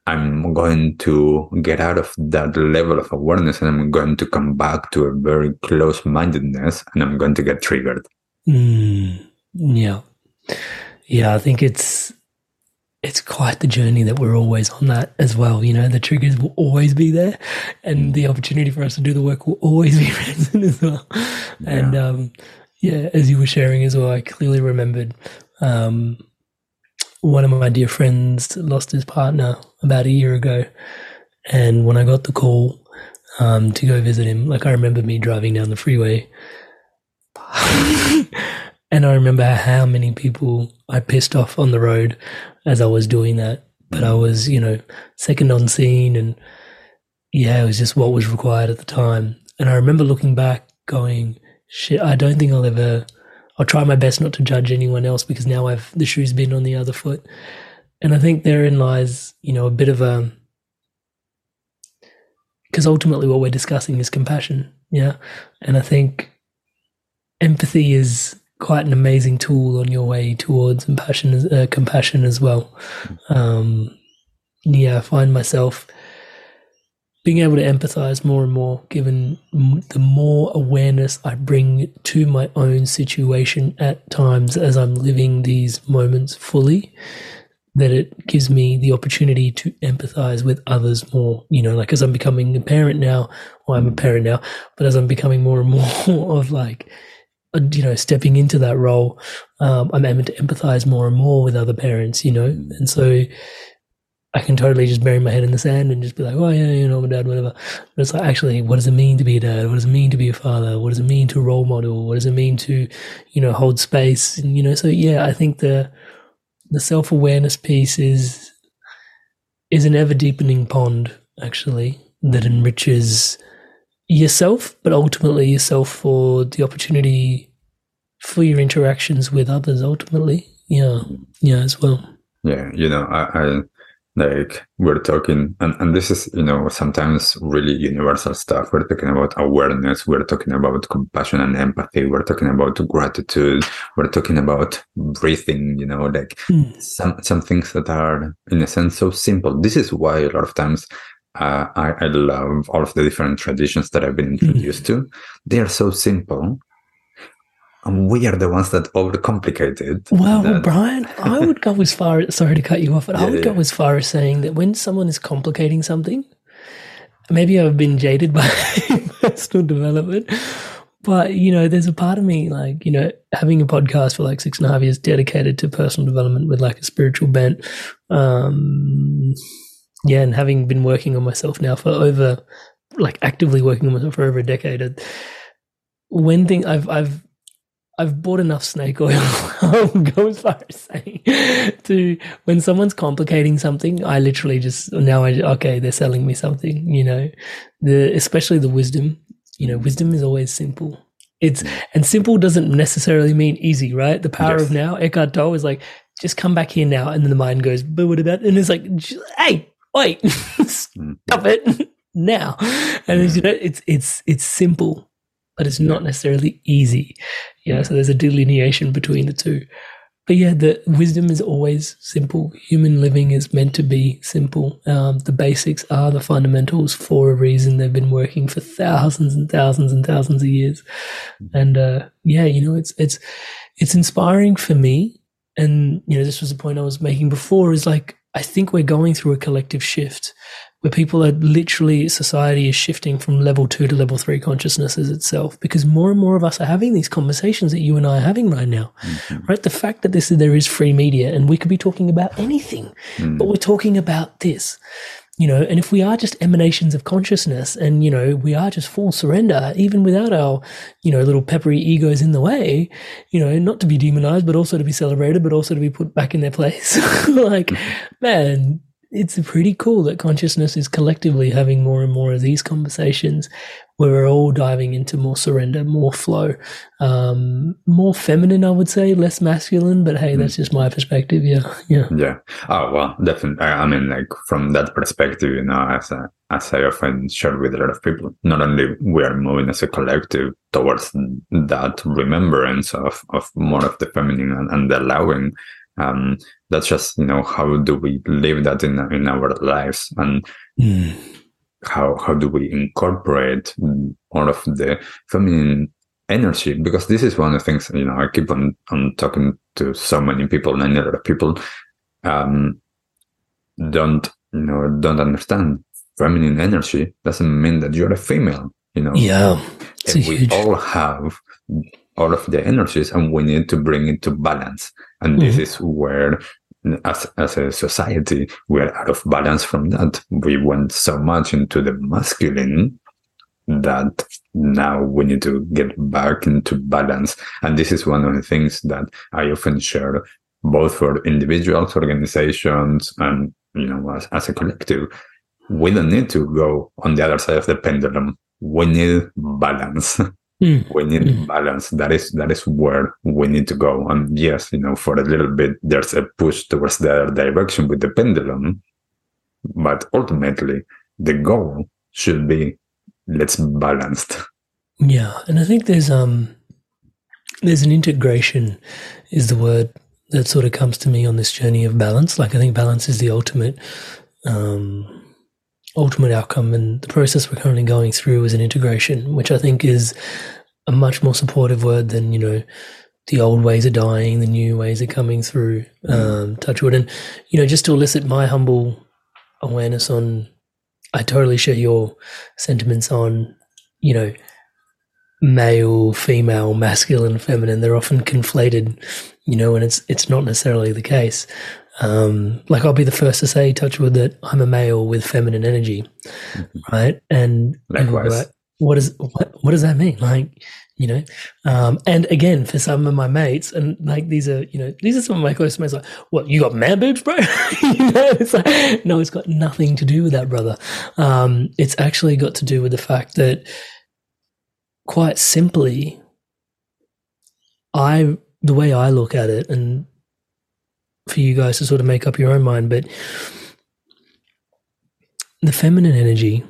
I'm going to get out of that level of awareness and I'm going to come back to a very close-mindedness and I'm going to get triggered. Mm, yeah. Yeah, I think it's it's quite the journey that we're always on that as well. You know, the triggers will always be there and the opportunity for us to do the work will always be present as well. Yeah. And um, yeah, as you were sharing as well, I clearly remembered um, one of my dear friends lost his partner about a year ago. And when I got the call um, to go visit him, like I remember me driving down the freeway and I remember how many people I pissed off on the road as I was doing that. But I was, you know, second on scene and yeah, it was just what was required at the time. And I remember looking back going, shit, I don't think I'll ever, I'll try my best not to judge anyone else because now I've, the shoe's been on the other foot. And I think therein lies, you know, a bit of a, because ultimately what we're discussing is compassion. Yeah. And I think empathy is quite an amazing tool on your way towards compassion, uh, compassion as well. Um, yeah, I find myself being able to empathize more and more, given the more awareness I bring to my own situation at times as I'm living these moments fully, that it gives me the opportunity to empathize with others more. You know, like as I'm becoming a parent now, or I'm a parent now, but as I'm becoming more and more of like, you know, stepping into that role, um, I'm able to empathize more and more with other parents, you know, and so I can totally just bury my head in the sand and just be like, oh yeah, you know, my dad, whatever. But it's like, actually, what does it mean to be a dad? What does it mean to be a father? What does it mean to role model? What does it mean to, you know, hold space? And, you know, so yeah, I think the, the self-awareness piece is, is an ever deepening pond, actually, that enriches yourself, but ultimately yourself for the opportunity for your interactions with others ultimately. Yeah. Yeah, as well. Yeah. You know, I, I like we're talking, and, and this is, you know, sometimes really universal stuff. We're talking about awareness. We're talking about compassion and empathy. We're talking about gratitude. We're talking about breathing, you know, like mm. some, some things that are in a sense so simple. This is why a lot of times Uh, I, I love all of the different traditions that I've been introduced mm-hmm. to. They are so simple. And we are the ones that overcomplicate it. Well, that... Brian, I would go as far, sorry to cut you off, but yeah, I would yeah. go as far as saying that when someone is complicating something, maybe I've been jaded by personal development, but, you know, there's a part of me, like, you know, having a podcast for like six and a half years dedicated to personal development with like a spiritual bent, um... yeah, and having been working on myself now for over, like actively working on myself for over a decade, when thing I've I've I've bought enough snake oil. I'll go as far as saying to when someone's complicating something, I literally just now I okay they're selling me something. You know, the especially the wisdom. You know, wisdom is always simple. It's and simple doesn't necessarily mean easy, right? The power yes. of now. Eckhart Tolle is like, just come back here now, and then the mind goes, but what about? And it's like, hey. Wait, stop it now. And you know, it's it's it's simple, but it's not necessarily easy. Yeah, so there's a delineation between the two. But yeah, the wisdom is always simple. Human living is meant to be simple. Um, the basics are the fundamentals for a reason. They've been working for thousands and thousands and thousands of years. And uh, yeah, you know, it's it's it's inspiring for me. And you know, this was the point I was making before. Is like, I think we're going through a collective shift where people are literally, society is shifting from level two to level three consciousnesses itself, because more and more of us are having these conversations that you and I are having right now, mm-hmm. right? The fact that this is, there is free media and we could be talking about anything, mm. but we're talking about this, you know, and if we are just emanations of consciousness and, you know, we are just full surrender, even without our, you know, little peppery egos in the way, you know, not to be demonized, but also to be celebrated, but also to be put back in their place. Like, man, it's pretty cool that consciousness is collectively having more and more of these conversations where we're all diving into more surrender, more flow, um, more feminine, I would say, less masculine, but hey, that's just my perspective. Yeah. Yeah. Yeah. Oh, well, definitely. I mean, like from that perspective, you know, as a, as I often share with a lot of people, not only we are moving as a collective towards that remembrance of, of more of the feminine and, and the allowing Um, that's just, you know, how do we live that in in our lives, and mm. how how do we incorporate all of the feminine energy? Because this is one of the things, you know, I keep on, on talking to so many people, and a lot of people um, don't, you know, don't understand. Feminine energy doesn't mean that you're a female, you know. Yeah, it's a we huge... all have all of the energies, and we need to bring it to balance. And mm-hmm. this is where, as as a society, we are out of balance from that. We went so much into the masculine that now we need to get back into balance. And this is one of the things that I often share, both for individuals, organizations, and, you know, as, as a collective. We don't need to go on the other side of the pendulum. We need balance. Mm. We need mm. balance. That is that is where we need to go. And yes, you know, for a little bit, there's a push towards the other direction with the pendulum. But ultimately, the goal should be, let's balanced. Yeah, and I think there's um there's an integration is the word that sort of comes to me on this journey of balance. Like, I think balance is the ultimate um ultimate outcome, and the process we're currently going through is an integration, which I think is a much more supportive word than, you know, the old ways are dying, the new ways are coming through, um, touch wood. And, you know, just to elicit my humble awareness on, I totally share your sentiments on, you know, male, female, masculine, feminine. They're often conflated, you know, and it's it's not necessarily the case. Um, like, I'll be the first to say, touch wood, that I'm a male with feminine energy, mm-hmm. right? And likewise, like, what does what, what does that mean? Like, you know, um, and again, for some of my mates, and like, these are, you know, these are some of my close mates. Like, what, you got man boobs, bro? You know, it's like, no, it's got nothing to do with that, brother. Um, it's actually got to do with the fact that, quite simply, I the way I look at it, and for you guys to sort of make up your own mind, but the feminine energy,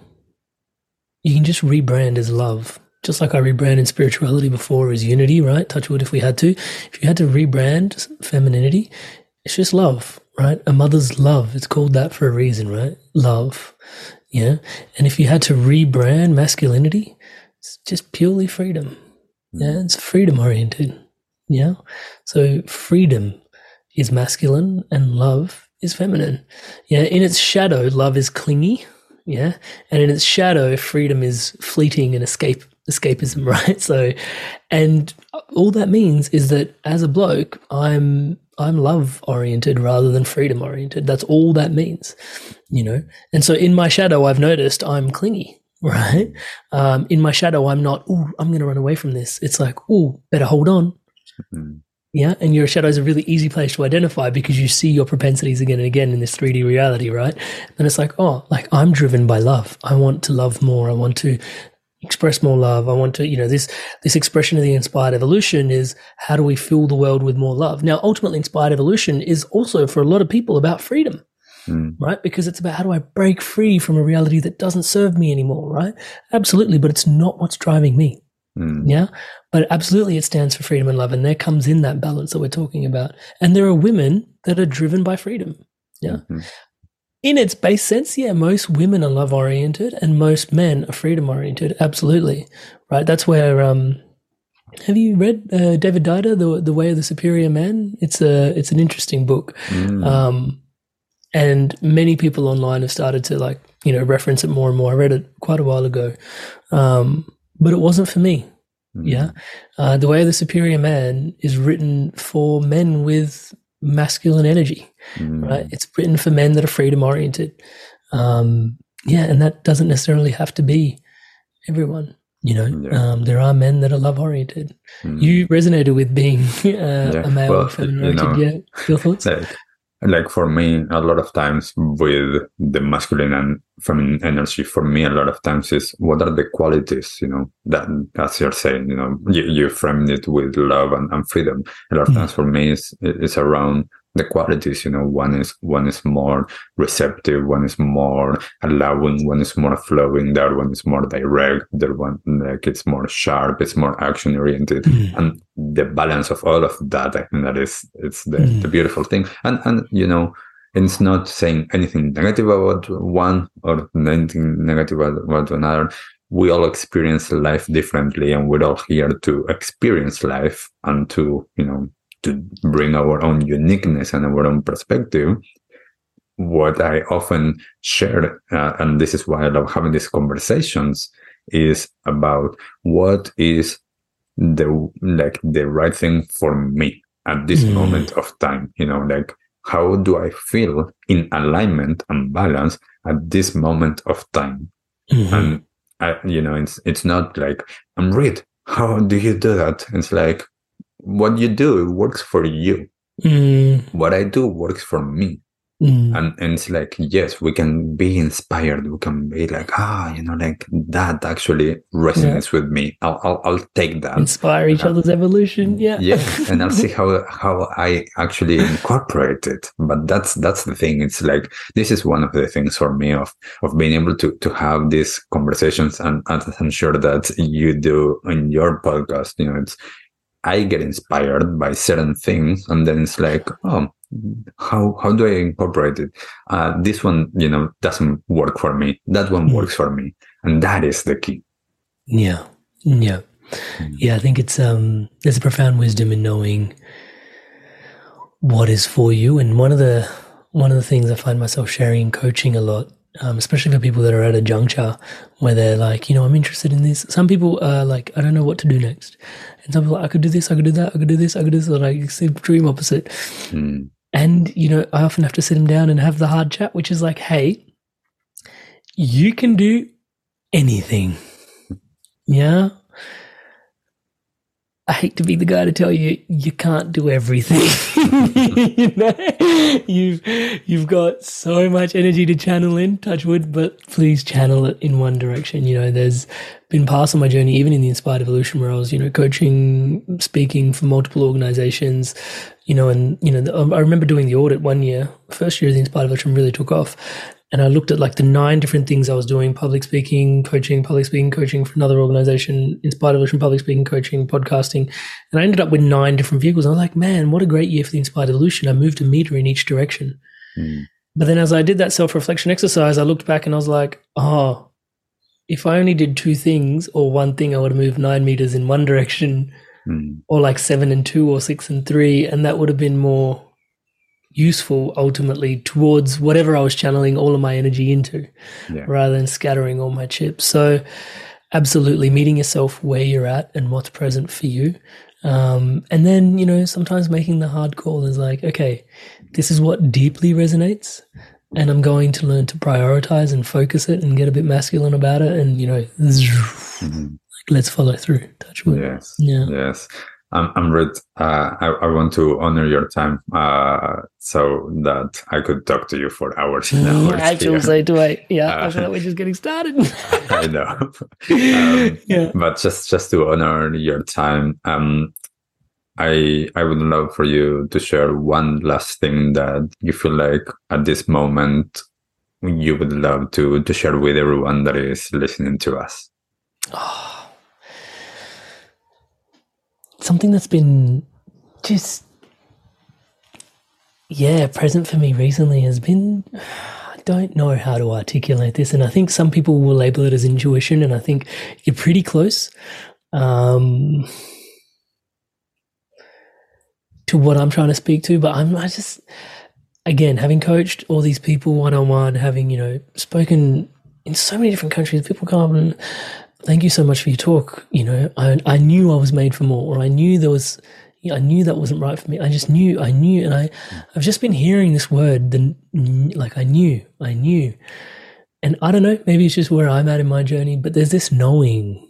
you can just rebrand as love. Just like I rebranded spirituality before as unity, right? Touch wood, if we had to. If you had to rebrand femininity, it's just love, right? A mother's love. It's called that for a reason, right? Love. Yeah. And if you had to rebrand masculinity, it's just purely freedom. Yeah. It's freedom oriented. Yeah. So freedom is masculine and love is feminine. Yeah. In its shadow, love is clingy. Yeah. And in its shadow, freedom is fleeting and escape, escapism, right? So, and all that means is that as a bloke, I'm, I'm love oriented rather than freedom oriented. That's all that means, you know? And so in my shadow, I've noticed I'm clingy, right? Um, in my shadow, I'm not, oh, I'm going to run away from this. It's like, oh, better hold on. Mm-hmm. Yeah, and your shadow is a really easy place to identify because you see your propensities again and again in this three D reality, right? And it's like, oh, like, I'm driven by love. I want to love more. I want to express more love. I want to, you know, this this expression of the inspired evolution is, how do we fill the world with more love? Now, ultimately, inspired evolution is also, for a lot of people, about freedom, mm. right? Because it's about, how do I break free from a reality that doesn't serve me anymore, right? Absolutely, but it's not what's driving me. Mm. Yeah, but absolutely it stands for freedom and love, and there comes in that balance that we're talking about. And there are women that are driven by freedom. Yeah, mm-hmm. In its base sense, yeah, most women are love oriented and most men are freedom oriented. Absolutely, right? That's where. Um, have you read uh, David Dider, the the Way of the Superior Man? It's a it's an interesting book, mm. um, and many people online have started to, like, you know, reference it more and more. I read it quite a while ago. Um, But it wasn't for me. Mm. Yeah. Uh, the Way of the Superior Man is written for men with masculine energy, mm. right? It's written for men that are freedom oriented. Um, yeah. And that doesn't necessarily have to be everyone, you know. Yeah. Um, there are men that are love oriented. Mm. You resonated with being uh, yeah. a male well, feminine oriented. You know, yeah. Your thoughts? Like, like for me, a lot of times with the masculine and feminine energy, for me, a lot of times is, what are the qualities, you know, that, as you're saying, you know, you, you framed it with love and, and freedom. A lot of mm. times for me is, is around the qualities, you know, one is one is more receptive, one is more allowing, one is more flowing, the other one is more direct, the other one like it's more sharp, it's more action oriented, mm. and the balance of all of that, I think that is it's the, mm. the beautiful thing. And and you know, it's not saying anything negative about one or anything negative about another. We all experience life differently, and we're all here to experience life and to, you know, to bring our own uniqueness and our own perspective. What I often share, uh, and this is why I love having these conversations, is about what is the like the right thing for me at this mm. moment of time. You know, like how do I feel in alignment and balance at this moment of time? Mm-hmm. And I, you know, it's it's not like, Amrit, how do you do that? It's like, what you do, it works for you. Mm. What I do works for me. Mm. And, and it's like, yes, we can be inspired. We can be like, ah, you know, like that actually resonates yeah. with me. I'll, I'll, I'll take that. Inspire each uh, other's evolution. Yeah. Yeah. And I'll see how, how I actually incorporate it. But that's, that's the thing. It's like, this is one of the things for me of, of being able to, to have these conversations. And, and I'm sure that you do in your podcast, you know, it's, I get inspired by certain things, and then it's like, oh, how how do I incorporate it? Uh, this one, you know, doesn't work for me. That one mm. works for me, and that is the key. Yeah, yeah, mm. yeah. I think it's um, there's a profound wisdom in knowing what is for you, and one of the one of the things I find myself sharing in coaching a lot. Um, especially for people that are at a juncture where they're like, you know, I'm interested in this. Some people are like, I don't know what to do next. And some people are like, I could do this, I could do that, I could do this, I could do this. Like, it's the extreme opposite. Mm. And, you know, I often have to sit them down and have the hard chat, which is like, hey, you can do anything. Yeah. I hate to be the guy to tell you you can't do everything. you know, you've you've got so much energy to channel in, touch wood, but please channel it in one direction. You know, there's been parts of my journey, even in the Inspired Evolution, where I was, you know, coaching, speaking for multiple organizations, you know, and, you know, I remember doing the audit one year, first year the Inspired Evolution really took off. And I looked at like the nine different things I was doing: public speaking, coaching, public speaking, coaching for another organization, Inspired Evolution, public speaking, coaching, podcasting. And I ended up with nine different vehicles. I was like, man, what a great year for the Inspired Evolution. I moved a meter in each direction. Mm. But then as I did that self-reflection exercise, I looked back and I was like, oh, if I only did two things or one thing, I would have moved nine meters in one direction mm. or like seven and two or six and three. And that would have been more useful ultimately towards whatever I was channeling all of my energy into, yeah. rather than scattering all my chips. So absolutely meeting yourself where you're at and what's present for you. Um, and then, you know, sometimes making the hard call is like, okay, this is what deeply resonates, and I'm going to learn to prioritize and focus it and get a bit masculine about it. And, you know, mm-hmm. like, let's follow through. Touch wood. Yes. Yeah. Yes. I'm, I'm Red. Uh, I, I want to honor your time, uh, so that I could talk to you for hours and hours. Actually, say to I. Yeah, uh, I feel like we're just getting started. I know. um, yeah. But just, just to honor your time, um, I, I would love for you to share one last thing that you feel like at this moment you would love to, to share with everyone that is listening to us. Oh. Something that's been just, yeah, present for me recently has been, I don't know how to articulate this. And I think some people will label it as intuition, and I think you're pretty close um, to what I'm trying to speak to. But I'm I just, again, having coached all these people one-on-one, having, you know, spoken in so many different countries, people come up and, thank you so much for your talk. You know, I I knew I was made for more, or I knew there was, you know, I knew that wasn't right for me. I just knew, I knew, and I, I've just been hearing this word, the, like I knew, I knew. And I don't know, maybe it's just where I'm at in my journey, but there's this knowing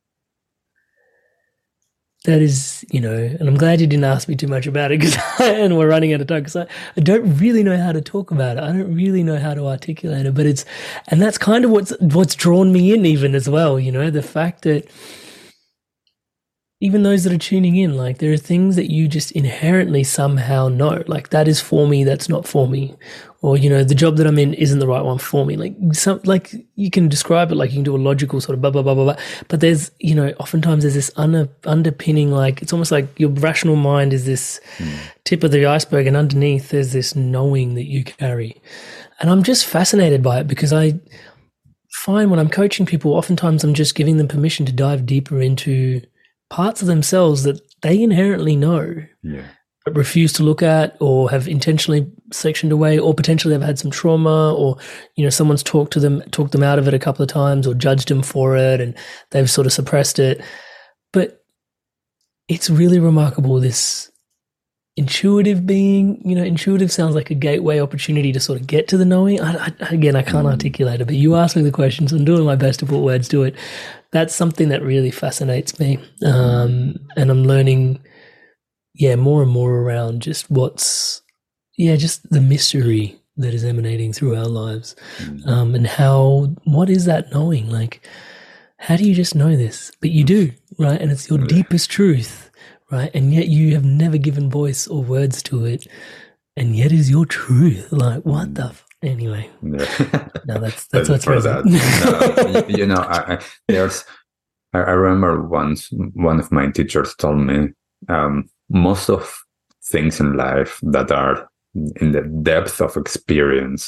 that is, you know, and I'm glad you didn't ask me too much about it, because and we're running out of time, because I, I don't really know how to talk about it. I don't really know how to articulate it, but it's, and that's kind of what's, what's drawn me in even as well, you know, the fact that even those that are tuning in, like there are things that you just inherently somehow know, like that is for me, that's not for me. Or, you know, the job that I'm in isn't the right one for me. Like some, like you can describe it, like you can do a logical sort of blah, blah, blah, blah, blah. But there's, you know, oftentimes there's this under, underpinning, like it's almost like your rational mind is this mm. tip of the iceberg, and underneath there's this knowing that you carry. And I'm just fascinated by it, because I find when I'm coaching people, oftentimes I'm just giving them permission to dive deeper into parts of themselves that they inherently know. Yeah. But refuse to look at, or have intentionally sectioned away, or potentially have had some trauma, or, you know, someone's talked to them, talked them out of it a couple of times, or judged them for it, and they've sort of suppressed it. But it's really remarkable, this intuitive being. You know, intuitive sounds like a gateway opportunity to sort of get to the knowing. I, I, again, I can't mm. articulate it, but you asked me the questions. I'm doing my best to put words to it. That's something that really fascinates me. Um, and I'm learning, yeah, more and more around just what's, yeah, just the mystery that is emanating through our lives. Mm. Um, and how, what is that knowing? Like, how do you just know this? But you do, right? And it's your yeah. deepest truth, right? And yet you have never given voice or words to it. And yet is your truth. Like, what the f- Anyway, yeah. no, that's that's what's for that. No, you, you know, I, I, there's. I, I remember once one of my teachers told me, um, most of things in life that are in the depth of experience,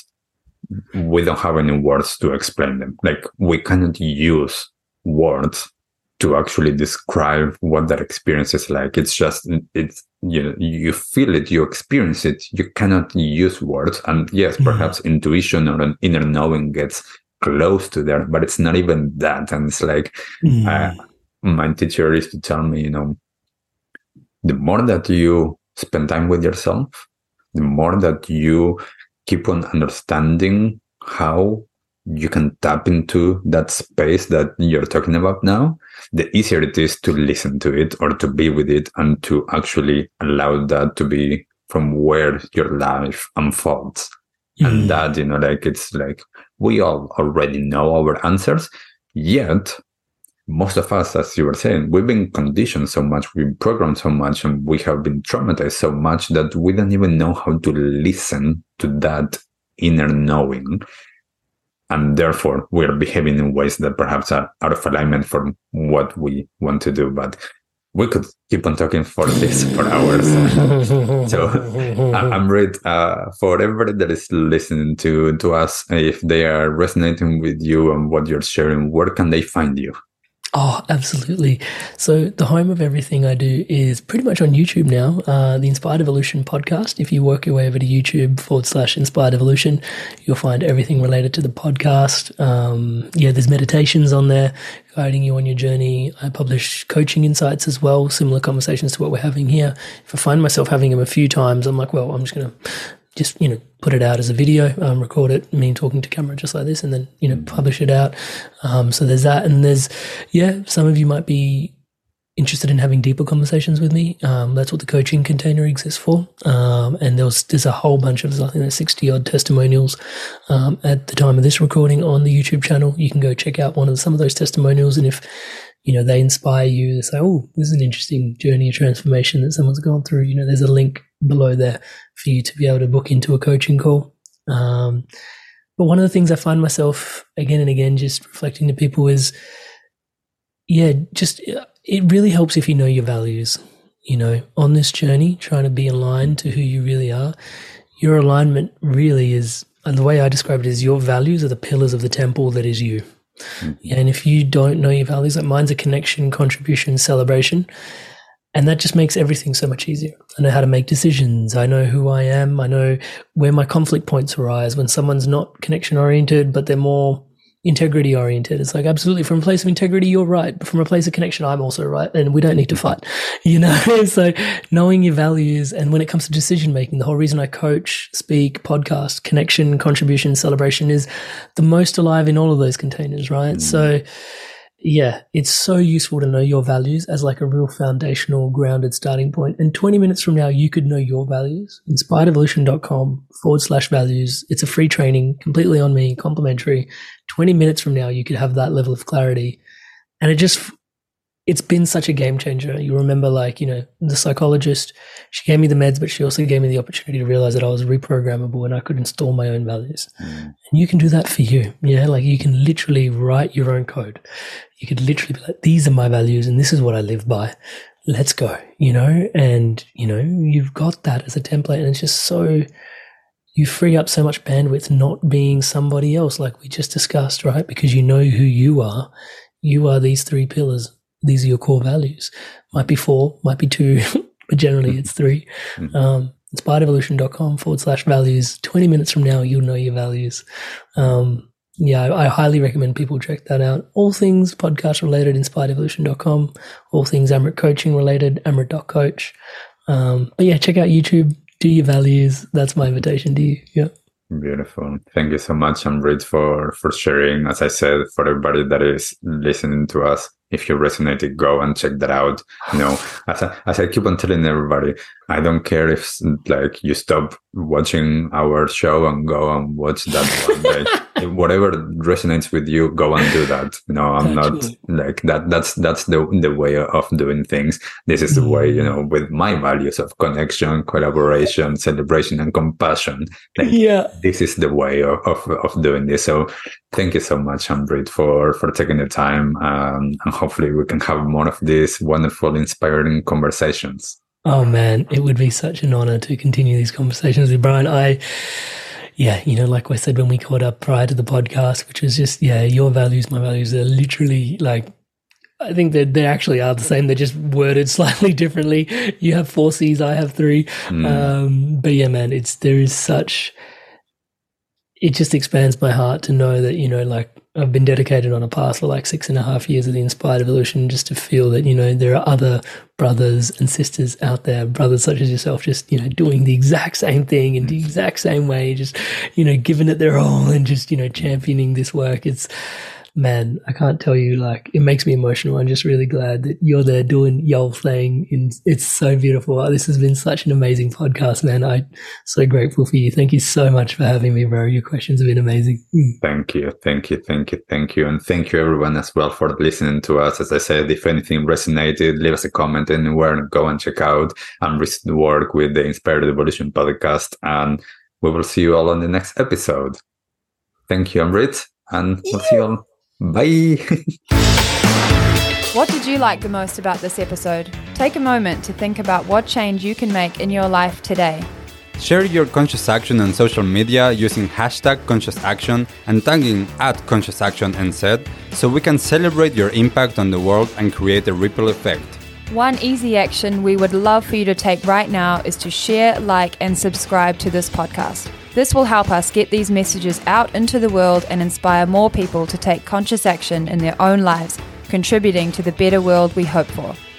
we don't have any words to explain them. Like, we cannot use words to actually describe what that experience is like. It's just, it's, you know, you feel it, you experience it, you cannot use words. And yes, perhaps mm-hmm. intuition or an inner knowing gets close to there, but it's not even that. And it's like, mm-hmm. uh, my teacher used to tell me, you know, the more that you spend time with yourself, the more that you keep on understanding how you can tap into that space that you're talking about now, the easier it is to listen to it or to be with it and to actually allow that to be from where your life unfolds. Mm-hmm. And that, you know, like, it's like we all already know our answers, yet most of us, as you were saying, we've been conditioned so much, we've been programmed so much, and we have been traumatized so much that we don't even know how to listen to that inner knowing. And therefore, we're behaving in ways that perhaps are out of alignment from what we want to do. But we could keep on talking for this for hours. So I'm ready uh, for everybody that is listening to, to us. If they are resonating with you and what you're sharing, where can they find you? Oh, absolutely. So the home of everything I do is pretty much on YouTube now, uh, the Inspired Evolution podcast. If you work your way over to YouTube forward slash Inspired Evolution, you'll find everything related to the podcast. Um, yeah, there's meditations on there guiding you on your journey. I publish coaching insights as well, similar conversations to what we're having here. If I find myself having them a few times, I'm like, well, I'm just going to just, you know, put it out as a video, um, record it, me talking to camera just like this, and then, you know, publish it out. Um, so there's that. And there's, yeah, some of you might be interested in having deeper conversations with me. Um, that's what the coaching container exists for. Um, and there's, there's a whole bunch of, I think there's sixty odd testimonials, um, at the time of this recording on the YouTube channel. You can go check out one of the, some of those testimonials. And if, you know, they inspire you to say, oh, this is an interesting journey of transformation that someone's gone through, you know, there's a link below there for you to be able to book into a coaching call. Um, but one of the things I find myself again and again just reflecting to people is, yeah, just it really helps if you know your values, you know, on this journey, trying to be aligned to who you really are. Your alignment really is, and the way I describe it is your values are the pillars of the temple that is you. Mm-hmm. Yeah, and if you don't know your values, like mine's a connection, contribution, celebration. And that just makes everything so much easier. I know how to make decisions. I know who I am. I know where my conflict points arise when someone's not connection oriented, but they're more integrity oriented. It's like, absolutely, from a place of integrity, you're right. But from a place of connection, I'm also right. And we don't need to fight, you know? So knowing your values, and when it comes to decision making, the whole reason I coach, speak, podcast, connection, contribution, celebration is the most alive in all of those containers, right? Mm. So yeah, it's so useful to know your values as like a real foundational, grounded starting point. And twenty minutes from now, you could know your values. inspiredevolution.com forward slash values. It's a free training, completely on me, complimentary. twenty minutes from now, you could have that level of clarity. And it just, it's been such a game changer. You remember, like, you know, the psychologist, she gave me the meds, but she also gave me the opportunity to realize that I was reprogrammable and I could install my own values. Mm. And you can do that for you. Yeah. Like, you can literally write your own code. You could literally be like, these are my values and this is what I live by. Let's go, you know, and, you know, you've got that as a template, and it's just so, you free up so much bandwidth not being somebody else, like we just discussed, right? Because you know who you are. You are these three pillars. These are your core values. Might be four, might be two, but generally it's three. Um, inspiredevolution.com forward slash values. twenty minutes from now, you'll know your values. Um, yeah, I, I highly recommend people check that out. All things podcast related, inspired evolution dot com. All things Amrit coaching related, amrit dot coach. Um, but yeah, check out YouTube. Do your values. That's my invitation to you. Yeah. Beautiful. Thank you so much, Amrit, for, for sharing. As I said, for everybody that is listening to us, if you resonated, go and check that out. You know, as I, as I keep on telling everybody, I don't care if like you stop watching our show and go and watch that one day. Whatever resonates with you, go and do that. You know, I'm Actually. not like that. That's, that's the, the way of doing things. This is the mm. way, you know, with my values of connection, collaboration, celebration, and compassion. Like, yeah. This is the way of, of, of doing this. So thank you so much, Amrit, for, for taking the time. Um, and hopefully we can have more of these wonderful, inspiring conversations. Oh man, it would be such an honor to continue these conversations with Brian. I, Yeah, you know, like I said when we caught up prior to the podcast, which was just, yeah, your values, my values are literally like, I think that they actually are the same. They're just worded slightly differently. You have four C's, I have three. Mm. Um, but yeah, man, it's, there is such, it just expands my heart to know that, you know, like I've been dedicated on a path for like six and a half years of the Inspired Evolution, just to feel that, you know, there are other brothers and sisters out there, brothers such as yourself, just, you know, doing the exact same thing in the exact same way, just, you know, giving it their all and just, you know, championing this work. It's, man, I can't tell you, like, it makes me emotional. I'm just really glad that you're there doing your thing. And it's so beautiful. This has been such an amazing podcast, man. I'm so grateful for you. Thank you so much for having me, bro. Your questions have been amazing. Thank you. Thank you. Thank you. Thank you. And thank you everyone as well for listening to us. As I said, if anything resonated, leave us a comment anywhere and go and check out Amrit's work with the Inspired Evolution podcast. And we will see you all on the next episode. Thank you, Amrit. And we'll see you all. Bye. What did you like the most about this episode? Take a moment to think about what change you can make in your life today. Share your conscious action on social media using hashtag conscious action and tagging at conscious action N Z so we can celebrate your impact on the world and create a ripple effect. One easy action we would love for you to take right now is to share, like, and subscribe to this podcast. This will help us get these messages out into the world and inspire more people to take conscious action in their own lives, contributing to the better world we hope for.